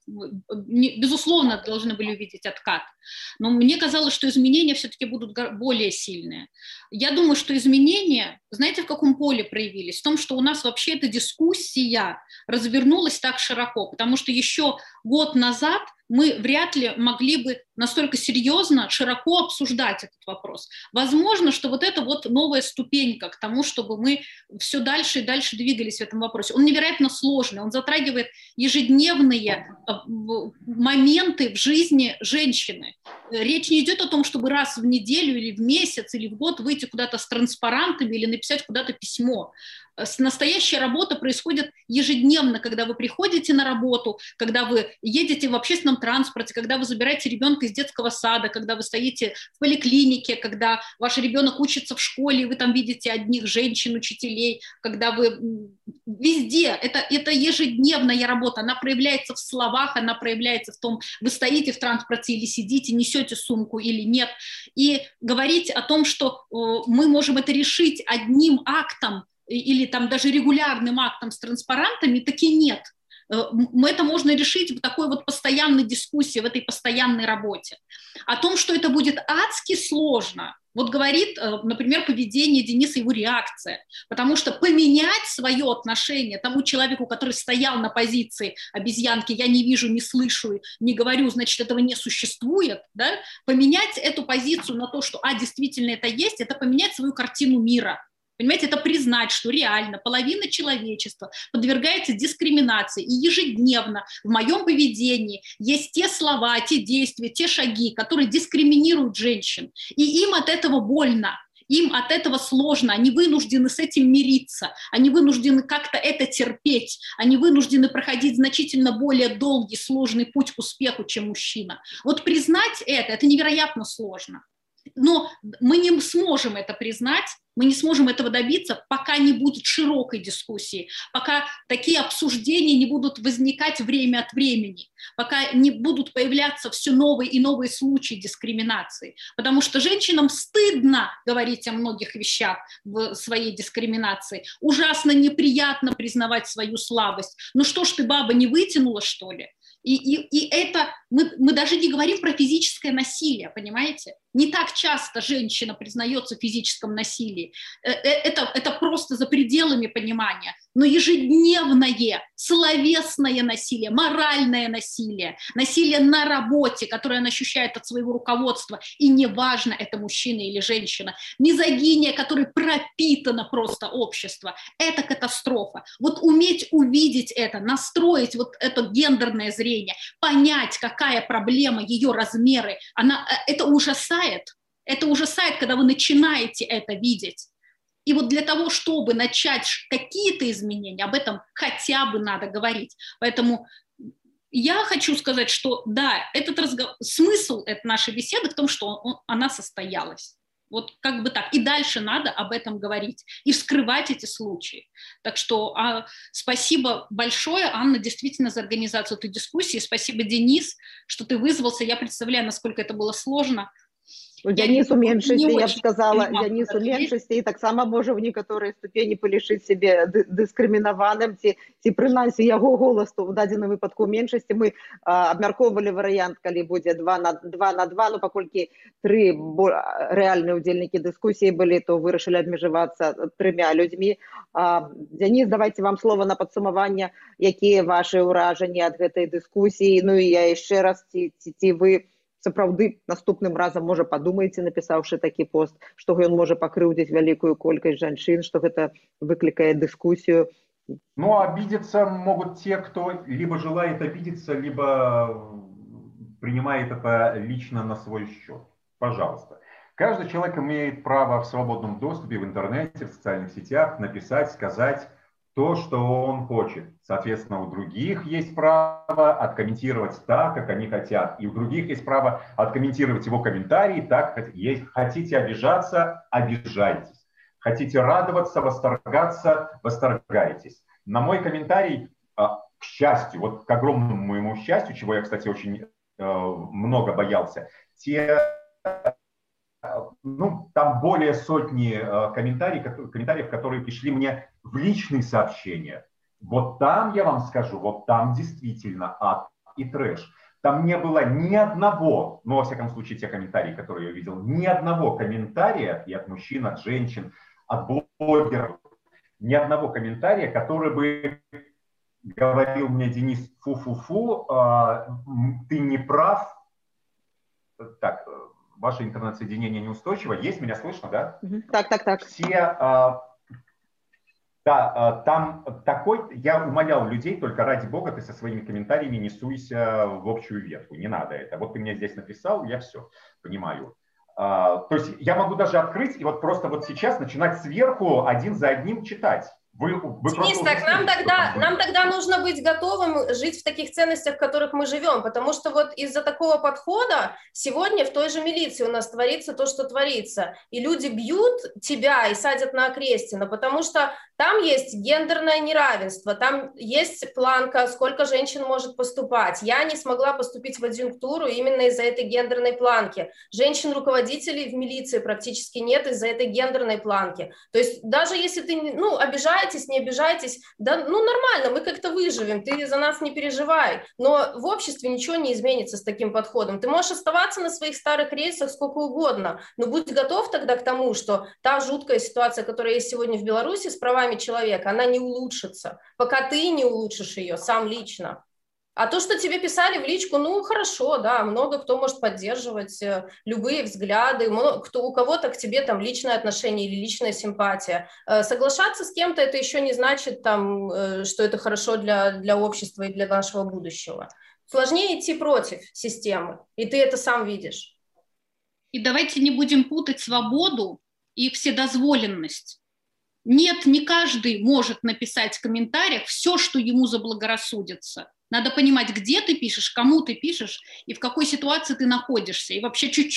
безусловно, должны были увидеть откат. Но мне казалось, что изменения все-таки будут более сильные. Я думаю, что изменения, знаете, в каком поле проявились? В том, что у нас вообще эта дискуссия развернулась так широко, потому что еще год назад мы вряд ли могли бы настолько серьезно, широко обсуждать этот вопрос. Возможно, что вот это вот новая ступенька к тому, чтобы мы все дальше и дальше двигались в этом вопросе. Он невероятно сложный, он затрагивает ежедневные моменты в жизни женщины. Речь не идет о том, чтобы раз в неделю или в месяц или в год выйти куда-то с транспарантами или написать куда-то письмо. Настоящая работа происходит ежедневно, когда вы приходите на работу, когда вы едете в общественном транспорте, когда вы забираете ребенка из детского сада, когда вы стоите в поликлинике, когда ваш ребенок учится в школе, и вы там видите одних женщин, учителей, когда вы везде, это, это ежедневная работа, она проявляется в словах, она проявляется в том, вы стоите в транспорте или сидите, несете сумку или нет, и говорить о том, что мы можем это решить одним актом, или там даже регулярным актом с транспарантами, таки нет. Это можно решить в такой вот постоянной дискуссии, в этой постоянной работе. О том, что это будет адски сложно, вот говорит, например, поведение Дениса, его реакция. Потому что поменять свое отношение тому человеку, который стоял на позиции обезьянки, я не вижу, не слышу, не говорю, значит, этого не существует, да? Поменять эту позицию на то, что, а, действительно это есть, это поменять свою картину мира. Понимаете, это признать, что реально половина человечества подвергается дискриминации. И ежедневно в моем поведении есть те слова, те действия, те шаги, которые дискриминируют женщин. И им от этого больно, им от этого сложно, они вынуждены с этим мириться, они вынуждены как-то это терпеть, они вынуждены проходить значительно более долгий, сложный путь к успеху, чем мужчина. Вот признать это, это невероятно сложно. Но мы не сможем это признать, Мы не сможем этого добиться, пока не будет широкой дискуссии, пока такие обсуждения не будут возникать время от времени, пока не будут появляться все новые и новые случаи дискриминации. Потому что женщинам стыдно говорить о многих вещах в своей дискриминации, ужасно неприятно признавать свою слабость. Ну что ж ты, баба, не вытянула, что ли? И, и, и это, мы, мы даже не говорим про физическое насилие, понимаете? Не так часто женщина признается в физическом насилии. Это, это просто за пределами понимания. Но ежедневное словесное насилие, моральное насилие, насилие на работе, которое она ощущает от своего руководства, и неважно, это мужчина или женщина, мизогиния, которой пропитано просто общество, это катастрофа. Вот уметь увидеть это, настроить вот это гендерное зрение, понять, какая проблема, ее размеры, она, это ужасает. Это ужасает, когда вы начинаете это видеть. И вот для того, чтобы начать какие-то изменения, об этом хотя бы надо говорить. Поэтому я хочу сказать, что да, этот разговор, смысл этой нашей беседы в том, что он, она состоялась. Вот как бы так. И дальше надо об этом говорить и вскрывать эти случаи. Так что а, спасибо большое, Анна, действительно, за организацию этой дискуссии. Спасибо, Денис, что ты вызвался. Я представляю, насколько это было сложно. Дзяніс у меншасці, я б сказала, Дзяніс у меншасці, і таксама можа ў некаторыя ступені палішыць сябе дыскрымінаваным, ці, ці прынамсі яго голас у дадзеным выпадку ў меншасці. Мы а, абмяркоўвалі варыянт, калі будзе два на два, но паколькі тры рэальныя ўдзельнікі дыскусіі былі, то вырашылі абмежавацца трымя людзьмі. А, Дзяніс, давайте вам слова на падсумаванне, якія вашы ўражанні ад гэтай дыскусіі. Ну і я яшчэ раз, ці, ці, ці вы сапраўды наступным разам, можа, падумаеце, напісаўшы такі пост, што ён можа пакрыўдзіць вялікую колькасць жанчын, што гэта выклікае дыскусію. Ну, обидеться могут те, кто либо желает обидеться, либо принимает это лично на свой счет. Пожалуйста. Каждый человек имеет право в свободном доступе в интернете, в социальных сетях написать, сказать то, что он хочет. Соответственно, у других есть право откомментировать так, как они хотят. И у других есть право откомментировать его комментарии так, как хотите обижаться, обижайтесь. Хотите радоваться, восторгаться, восторгайтесь. На мой комментарий, к счастью, вот к огромному моему счастью, чего я, кстати, очень много боялся, те... Ну, там более сотни э, комментариев, комментариев, которые пришли мне в личные сообщения. Вот там, я вам скажу, вот там действительно ад и трэш. Там не было ни одного, ну, во всяком случае, те комментарии, которые я видел, ни одного комментария и от мужчин, от женщин, от блогеров, ни одного комментария, который бы говорил мне: Денис, фу-фу-фу, э, ты не прав. Так, ваше интернет-соединение неустойчиво. Есть, меня слышно, да? Так, так, так. Все, а, да, а, там такой, я умолял людей, только ради бога, ты со своими комментариями не суйся в общую ветку, не надо это. Вот ты мне здесь написал, я все понимаю. А, то есть я могу даже открыть и вот просто вот сейчас начинать сверху один за одним читать. Вы, вы Денис, так нам тогда, нам тогда нужно быть готовым жить в таких ценностях, в которых мы живем, потому что вот из-за такого подхода сегодня в той же милиции у нас творится то, что творится, и люди бьют тебя и садят на Окрестина, потому что там есть гендерное неравенство, там есть планка, сколько женщин может поступать. Я не смогла поступить в адъюнктуру именно из-за этой гендерной планки. Женщин-руководителей в милиции практически нет из-за этой гендерной планки. То есть даже если ты, ну, обижаетесь, не обижайтесь, да, ну, нормально, мы как-то выживем, ты за нас не переживай. Но в обществе ничего не изменится с таким подходом. Ты можешь оставаться на своих старых рейсах сколько угодно, но будь готов тогда к тому, что та жуткая ситуация, которая есть сегодня в Беларуси с правами человека, она не улучшится, пока ты не улучшишь ее сам лично. А то, что тебе писали в личку, ну, хорошо, да, много кто может поддерживать э, любые взгляды, много, кто, у кого-то к тебе там личное отношение или личная симпатия. Э, соглашаться с кем-то это еще не значит, там, э, что это хорошо для, для общества и для нашего будущего. Сложнее идти против системы, и ты это сам видишь. И давайте не будем путать свободу и вседозволенность. Нет, не каждый может написать в комментариях все, что ему заблагорассудится. Надо понимать, где ты пишешь, кому ты пишешь и в какой ситуации ты находишься. И вообще чуть-чуть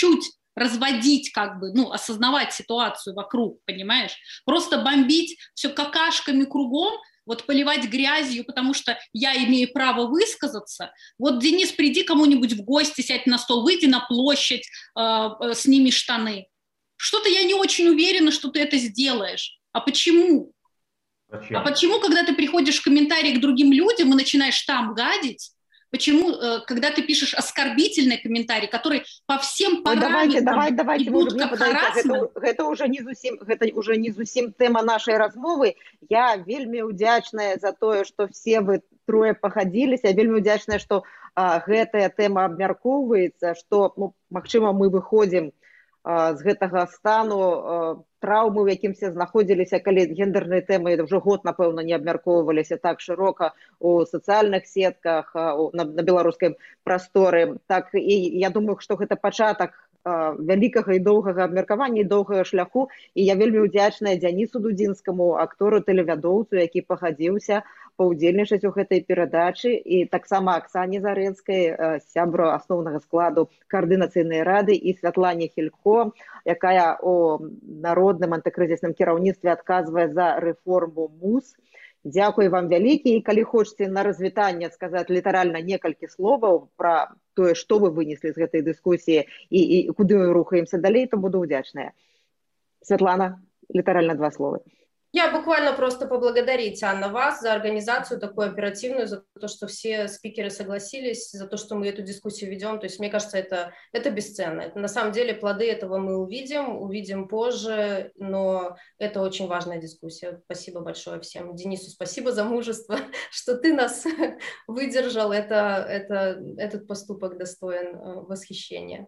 разводить, как бы, ну, осознавать ситуацию вокруг, понимаешь? Просто бомбить все какашками кругом, вот поливать грязью, потому что я имею право высказаться. Вот, Денис, приди кому-нибудь в гости, сядь на стол, выйди на площадь, э, э, сними штаны. Что-то я не очень уверена, что ты это сделаешь. А почему? Зачем? А почему, когда ты приходишь в комментарии к другим людям и начинаешь там гадить, почему, когда ты пишешь оскорбительный комментарий, который по всем параметрам давайте, давайте, идут как харассмент? Это уже не зусім, гэта уже не зусім тэма нашай размовы. Я вельмі удзячная за тое, што все вы трое пахадзіліся. Я вельмі удзячная, што а, гэтая тэма абмяркоўваецца, што, ну, магчыма, мы выходзім а, з гэтага стану а, траўмы, у якім все знаходзіліся, калі гендерныя тэмы ўжо год, напэўна, не абмяркоўваліся так шырока у сацыяльных сетках, на, на беларускай прасторы. Так, і я думаю, што гэта пачатак а, вялікага і доўгага абмеркавання і доўгага шляху. І я вельмі ўдзячная Дзянісу Дудзінскаму, актору, тэлевядоўцу, які пагадзіўся паўдзельнічаць у гэтай перадачы, і таксама Аксане Зарэцкай, сябру асноўнага складу каардынацыйнай рады, і Святлане Хілько, якая у народным антыкрызісным кіраўніцтве адказвае за рэформу МУС. Дзякуй вам вялікі, і калі хочаце на развітанне сказаць літаральна некалькі словаў пра тое, што вы вынеслі з гэтай дыскусіі і, і куды мы рухаемся далей, то буду ўдзячная. Святлана, літаральна два словы. Я буквально просто поблагодарить, Анна, вас за организацию такую оперативную, за то, что все спикеры согласились, за то, что мы эту дискуссию ведем. То есть, мне кажется, это, это бесценно. Это, на самом деле, плоды этого мы увидим, увидим позже, но это очень важная дискуссия. Спасибо большое всем. Денису спасибо за мужество, что ты нас выдержал. Это, это, этот поступок достоин восхищения.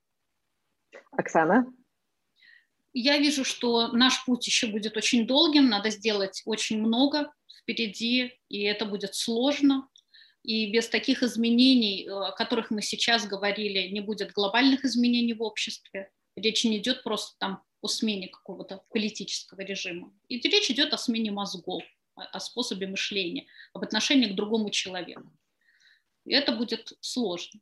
Оксана? Я вижу, что наш путь еще будет очень долгим, надо сделать очень много впереди, и это будет сложно. И без таких изменений, о которых мы сейчас говорили, не будет глобальных изменений в обществе. Речь не идет просто там о смене какого-то политического режима. И речь идет о смене мозгов, о способе мышления, об отношении к другому человеку. И это будет сложно.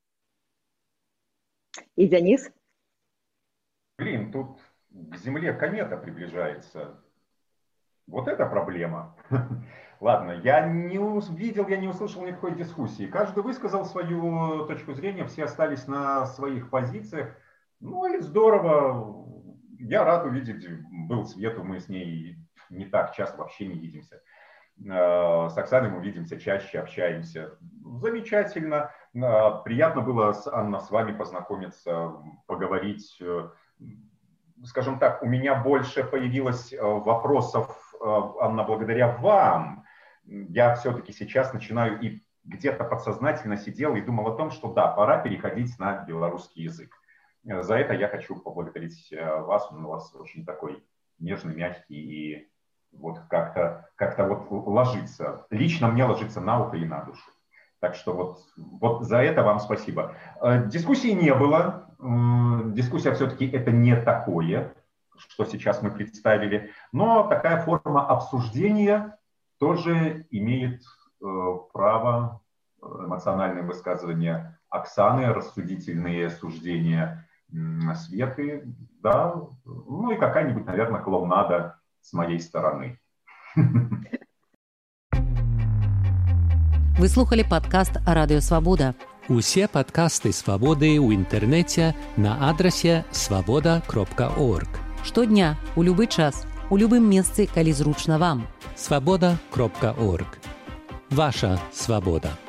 И Денис? Блин, тут к Земле комета приближается. Вот это проблема. Ладно, я не увидел, я не услышал никакой дискуссии. Каждый высказал свою точку зрения, все остались на своих позициях. Ну и здорово. Я рад увидеть, был Свету, мы с ней не так часто вообще не видимся. С Оксаной мы видимся чаще, общаемся. Замечательно. Приятно было, Анна, с вами познакомиться, поговорить. Скажем так, у меня больше появилось вопросов, Анна, благодаря вам. Я все-таки сейчас начинаю и где-то подсознательно сидел и думал о том, что да, пора переходить на белорусский язык. За это я хочу поблагодарить вас. Он у вас очень такой нежный, мягкий и вот как-то как-то вот ложится. Лично мне ложится на ухо и на душу. Так что вот, вот за это вам спасибо. Дискуссии не было. Дискуссия все-таки это не такое, что сейчас мы представили. Но такая форма обсуждения тоже имеет право, эмоциональные высказывания Оксаны, рассудительные суждения Светы, да, ну и какая-нибудь, наверное, клоунада с моей стороны. Вы слухали падкаст Радыё Свабода. Усе падкасты Свабоды ў інтэрнэце на адрасе свабода кропка орг. Штодня, у любы час, у любым месцы, калі зручна вам. свабода кропка орг. Ваша свабода.